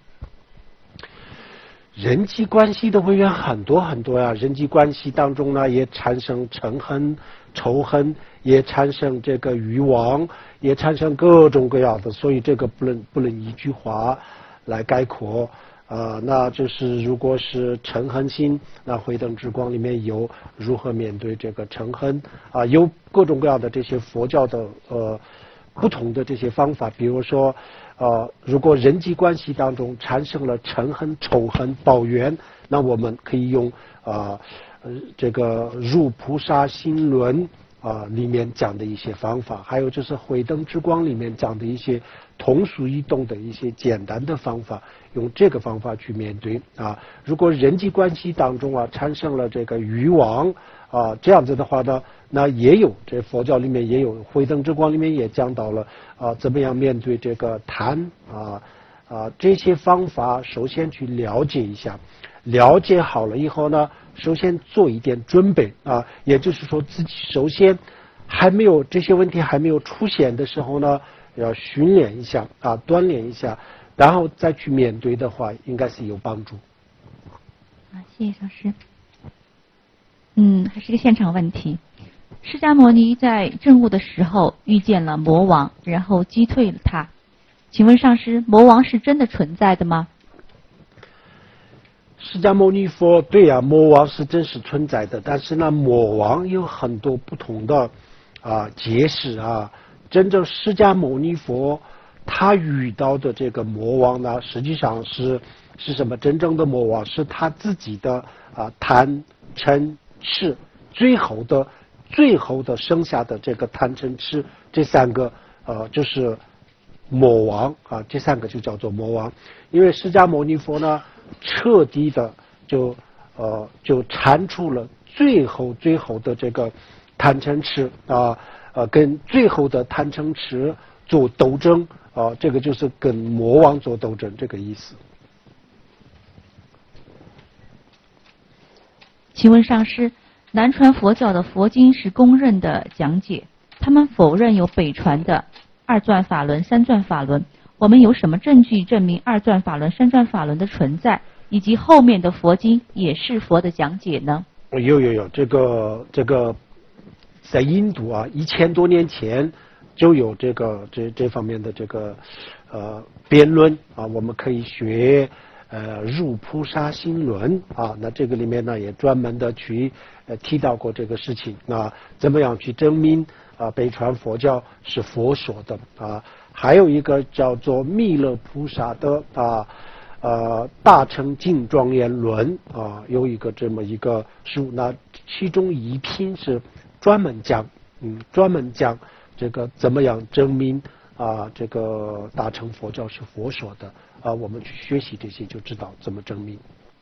人际关系的违缘很多很多人际关系当中呢，也产生嗔恨、仇恨，也产生这个欲望，也产生各种各样的，所以这个不能一句话来概括那就是如果是嗔恨心，那慧灯之光里面有如何面对这个嗔恨有各种各样的这些佛教的不同的这些方法，比如说如果人际关系当中产生了嗔恨、仇恨、抱怨，那我们可以用这个入菩萨心论里面讲的一些方法，还有就是慧灯之光里面讲的一些通俗易懂的一些简单的方法，用这个方法去面对如果人际关系当中产生了这个欲望这样子的话呢，那也有这佛教里面也有慧灯之光里面也讲到了怎么样面对这个贪这些方法首先去了解一下，了解好了以后呢，首先做一点准备也就是说自己首先这些问题还没有出现的时候呢，要训练一下锻炼一下，然后再去面对的话，应该是有帮助。 谢谢上师。还是个现场问题。释迦牟尼在证悟的时候遇见了魔王，然后击退了他。请问上师，魔王是真的存在的吗？ 释迦牟尼佛对魔王是真实存在的，但是呢，魔王有很多不同的解释真正释迦牟尼佛他遇到的这个魔王呢，实际上是什么？真正的魔王是他自己的贪嗔痴，最后的剩下的这个贪嗔痴这三个就是魔王这三个就叫做魔王。因为释迦牟尼佛呢，彻底的就铲除了最后的这个贪嗔痴跟最后的贪嗔痴做斗争这个就是跟魔王做斗争这个意思。 请问上师，南传佛教的佛经是公认的讲解，他们否认有北传的二转法轮、三转法轮。我们有什么证据证明二转法轮、三转法轮的存在，以及后面的佛经也是佛的讲解呢？ 有，这个在印度1000多年前就有这方面的辩论我们可以学入菩萨心论那这个里面呢也专门的去提到过这个事情怎么样去证明北传佛教是佛说的还有一个叫做弥勒菩萨的大乘净庄严论有一个这么一个书，那其中一篇是专门讲这个怎么样证明这个大乘佛教是佛说的我们去学习这些就知道怎么证明。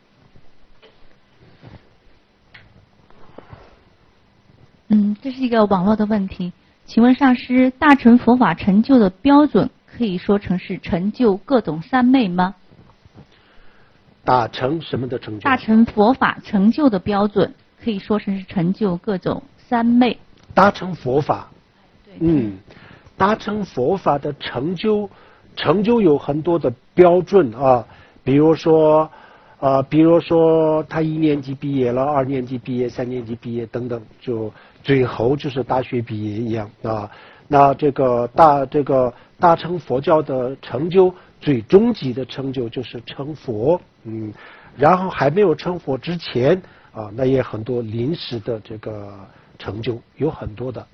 这是一个网络的问题，请问上师，大乘佛法成就的标准可以说成是成就各种三昧吗？ 大乘什么的成就？ 大乘佛法成就的标准可以说成是成就各种三昧。 大乘佛法， 对， 大乘佛法的成就有很多的标准比如说他1年级毕业了，2年级毕业，3年级毕业等等，就最后就是大学毕业一样那这个大乘佛教的成就，最终极的成就就是成佛然后还没有成佛之前那也很多临时的这个成就有很多的。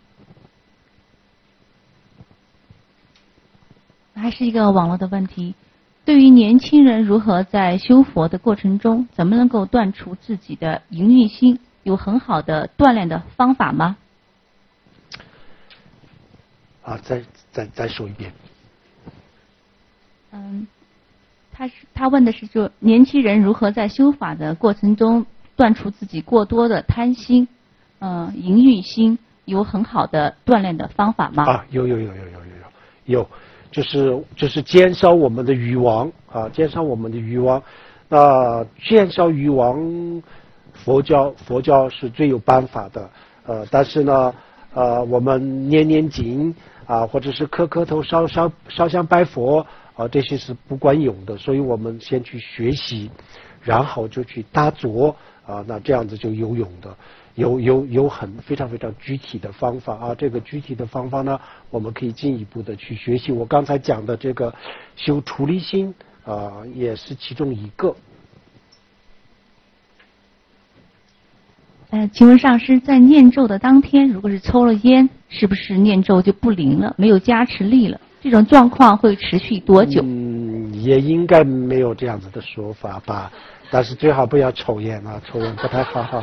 还是一个网络的问题，对于年轻人如何在修佛的过程中怎么能够断除自己的淫欲心，有很好的锻炼的方法吗？ 再说一遍。 他问的是就年轻人如何在修法的过程中断除自己过多的贪心淫欲心，有很好的锻炼的方法吗？ 有就是减少我们的欲望减少我们的欲望减少欲望佛教是最有办法的但是呢我们念经或者是磕头烧香拜佛这些是不管用的，所以我们先去学习，然后就去打坐那这样子就有用的，有非常非常具体的方法这个具体的方法呢，我们可以进一步的去学习。我刚才讲的这个修出离心也是其中一个。 请问上师，在念咒的当天，如果是抽了烟，是不是念咒就不灵了，没有加持力了？这种状况会持续多久？ 也应该没有这样子的说法吧，但是最好不要抽烟抽烟不太好。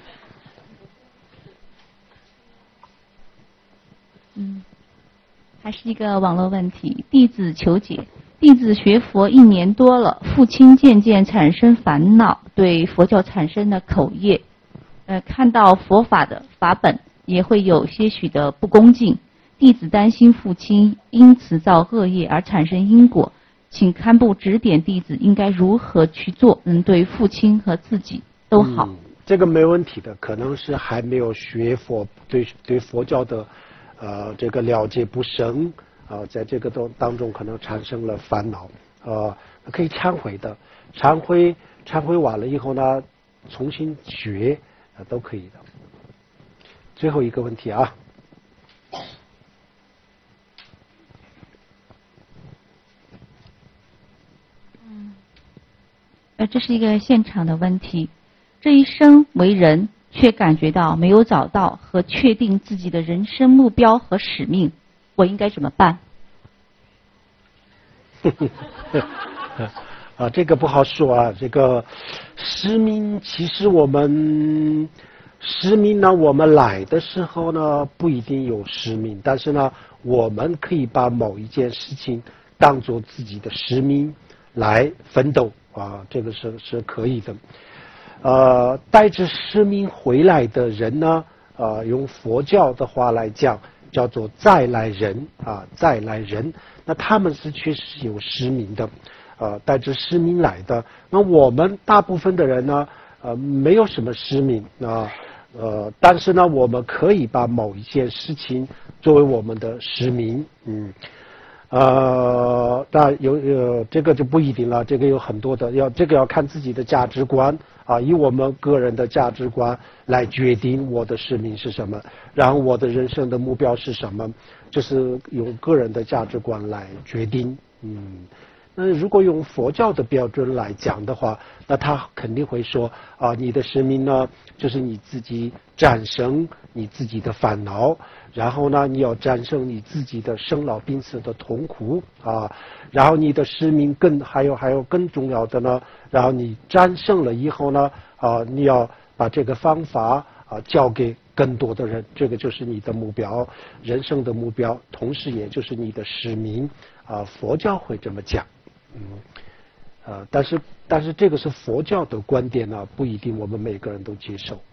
还是一个网络问题，弟子求解。弟子学佛1年多了，父亲渐渐产生烦恼，对佛教产生了口业。看到佛法的法本也会有些许的不恭敬，弟子担心父亲因此造恶业而产生因果，请堪布指点弟子应该如何去做，能对父亲和自己都好。 这个没问题的，可能是还没有学佛，对佛教的这个了解不深在这个当中可能产生了烦恼可以忏悔的，忏悔完了以后呢，重新学都可以的。最后一个问题这是一个现场的问题。这一生为人，却感觉到没有找到和确定自己的人生目标和使命，我应该怎么办？ 这个不好说这个使命，其实我们使命呢，我们来的时候呢不一定有使命，但是呢，我们可以把某一件事情当做自己的使命来奋斗这个是可以的。带着使命回来的人呢用佛教的话来讲叫做再来人再来人。那他们是确实是有使命的，带着使命来的。那我们大部分的人呢，没有什么使命但是呢，我们可以把某一件事情作为我们的使命，当然这个就不一定了，这个有很多的，这个要看自己的价值观以我们个人的价值观来决定我的使命是什么，然后我的人生的目标是什么，就是用个人的价值观来决定，那如果用佛教的标准来讲的话，那他肯定会说你的使命呢，就是你自己战胜你自己的烦恼，然后呢，你要战胜你自己的生老病死的痛苦然后你的使命还有更重要的呢，然后你战胜了以后呢你要把这个方法交给更多的人，这个就是你的目标，人生的目标，同时也就是你的使命佛教会这么讲。但是这个是佛教的观点呢，不一定我们每个人都接受。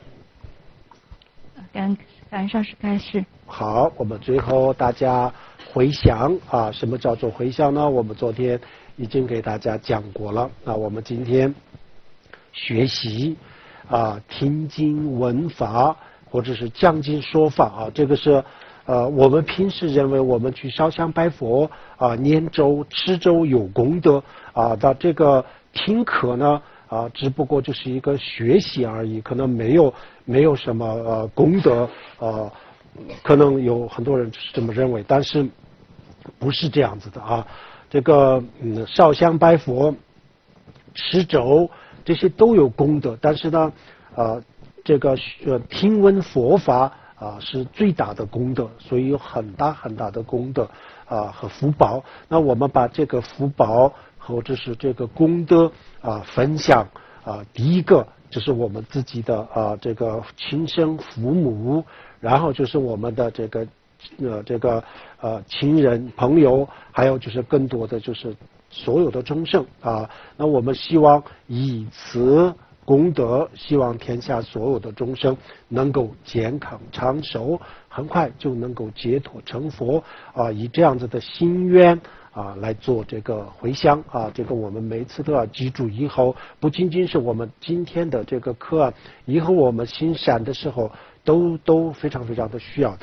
感恩上师开示。 好，我们最后大家回想什么叫做回想呢？我们昨天已经给大家讲过了。我们今天学习听经闻法或者是讲经说法这个是我们平时认为我们去烧香拜佛念咒持咒有功德到这个听课呢只不过就是一个学习而已，可能没有什么功德可能有很多人是这么认为，但是不是这样子的这个烧香拜佛持咒这些都有功德，但是呢这个听闻佛法是最大的功德，所以有很大很大的功德和福报。那我们把这个福报或者是这个功德分享第一个就是我们自己的这个亲生父母，然后就是我们的这个亲人朋友，还有就是更多的就是所有的众生那我们希望以此功德，希望天下所有的众生能够健康长寿，很快就能够解脱成佛以这样子的心愿来做这个回向这个我们每次都要记住，以后不仅仅是我们今天的这个课以后我们行善的时候都非常非常的需要的。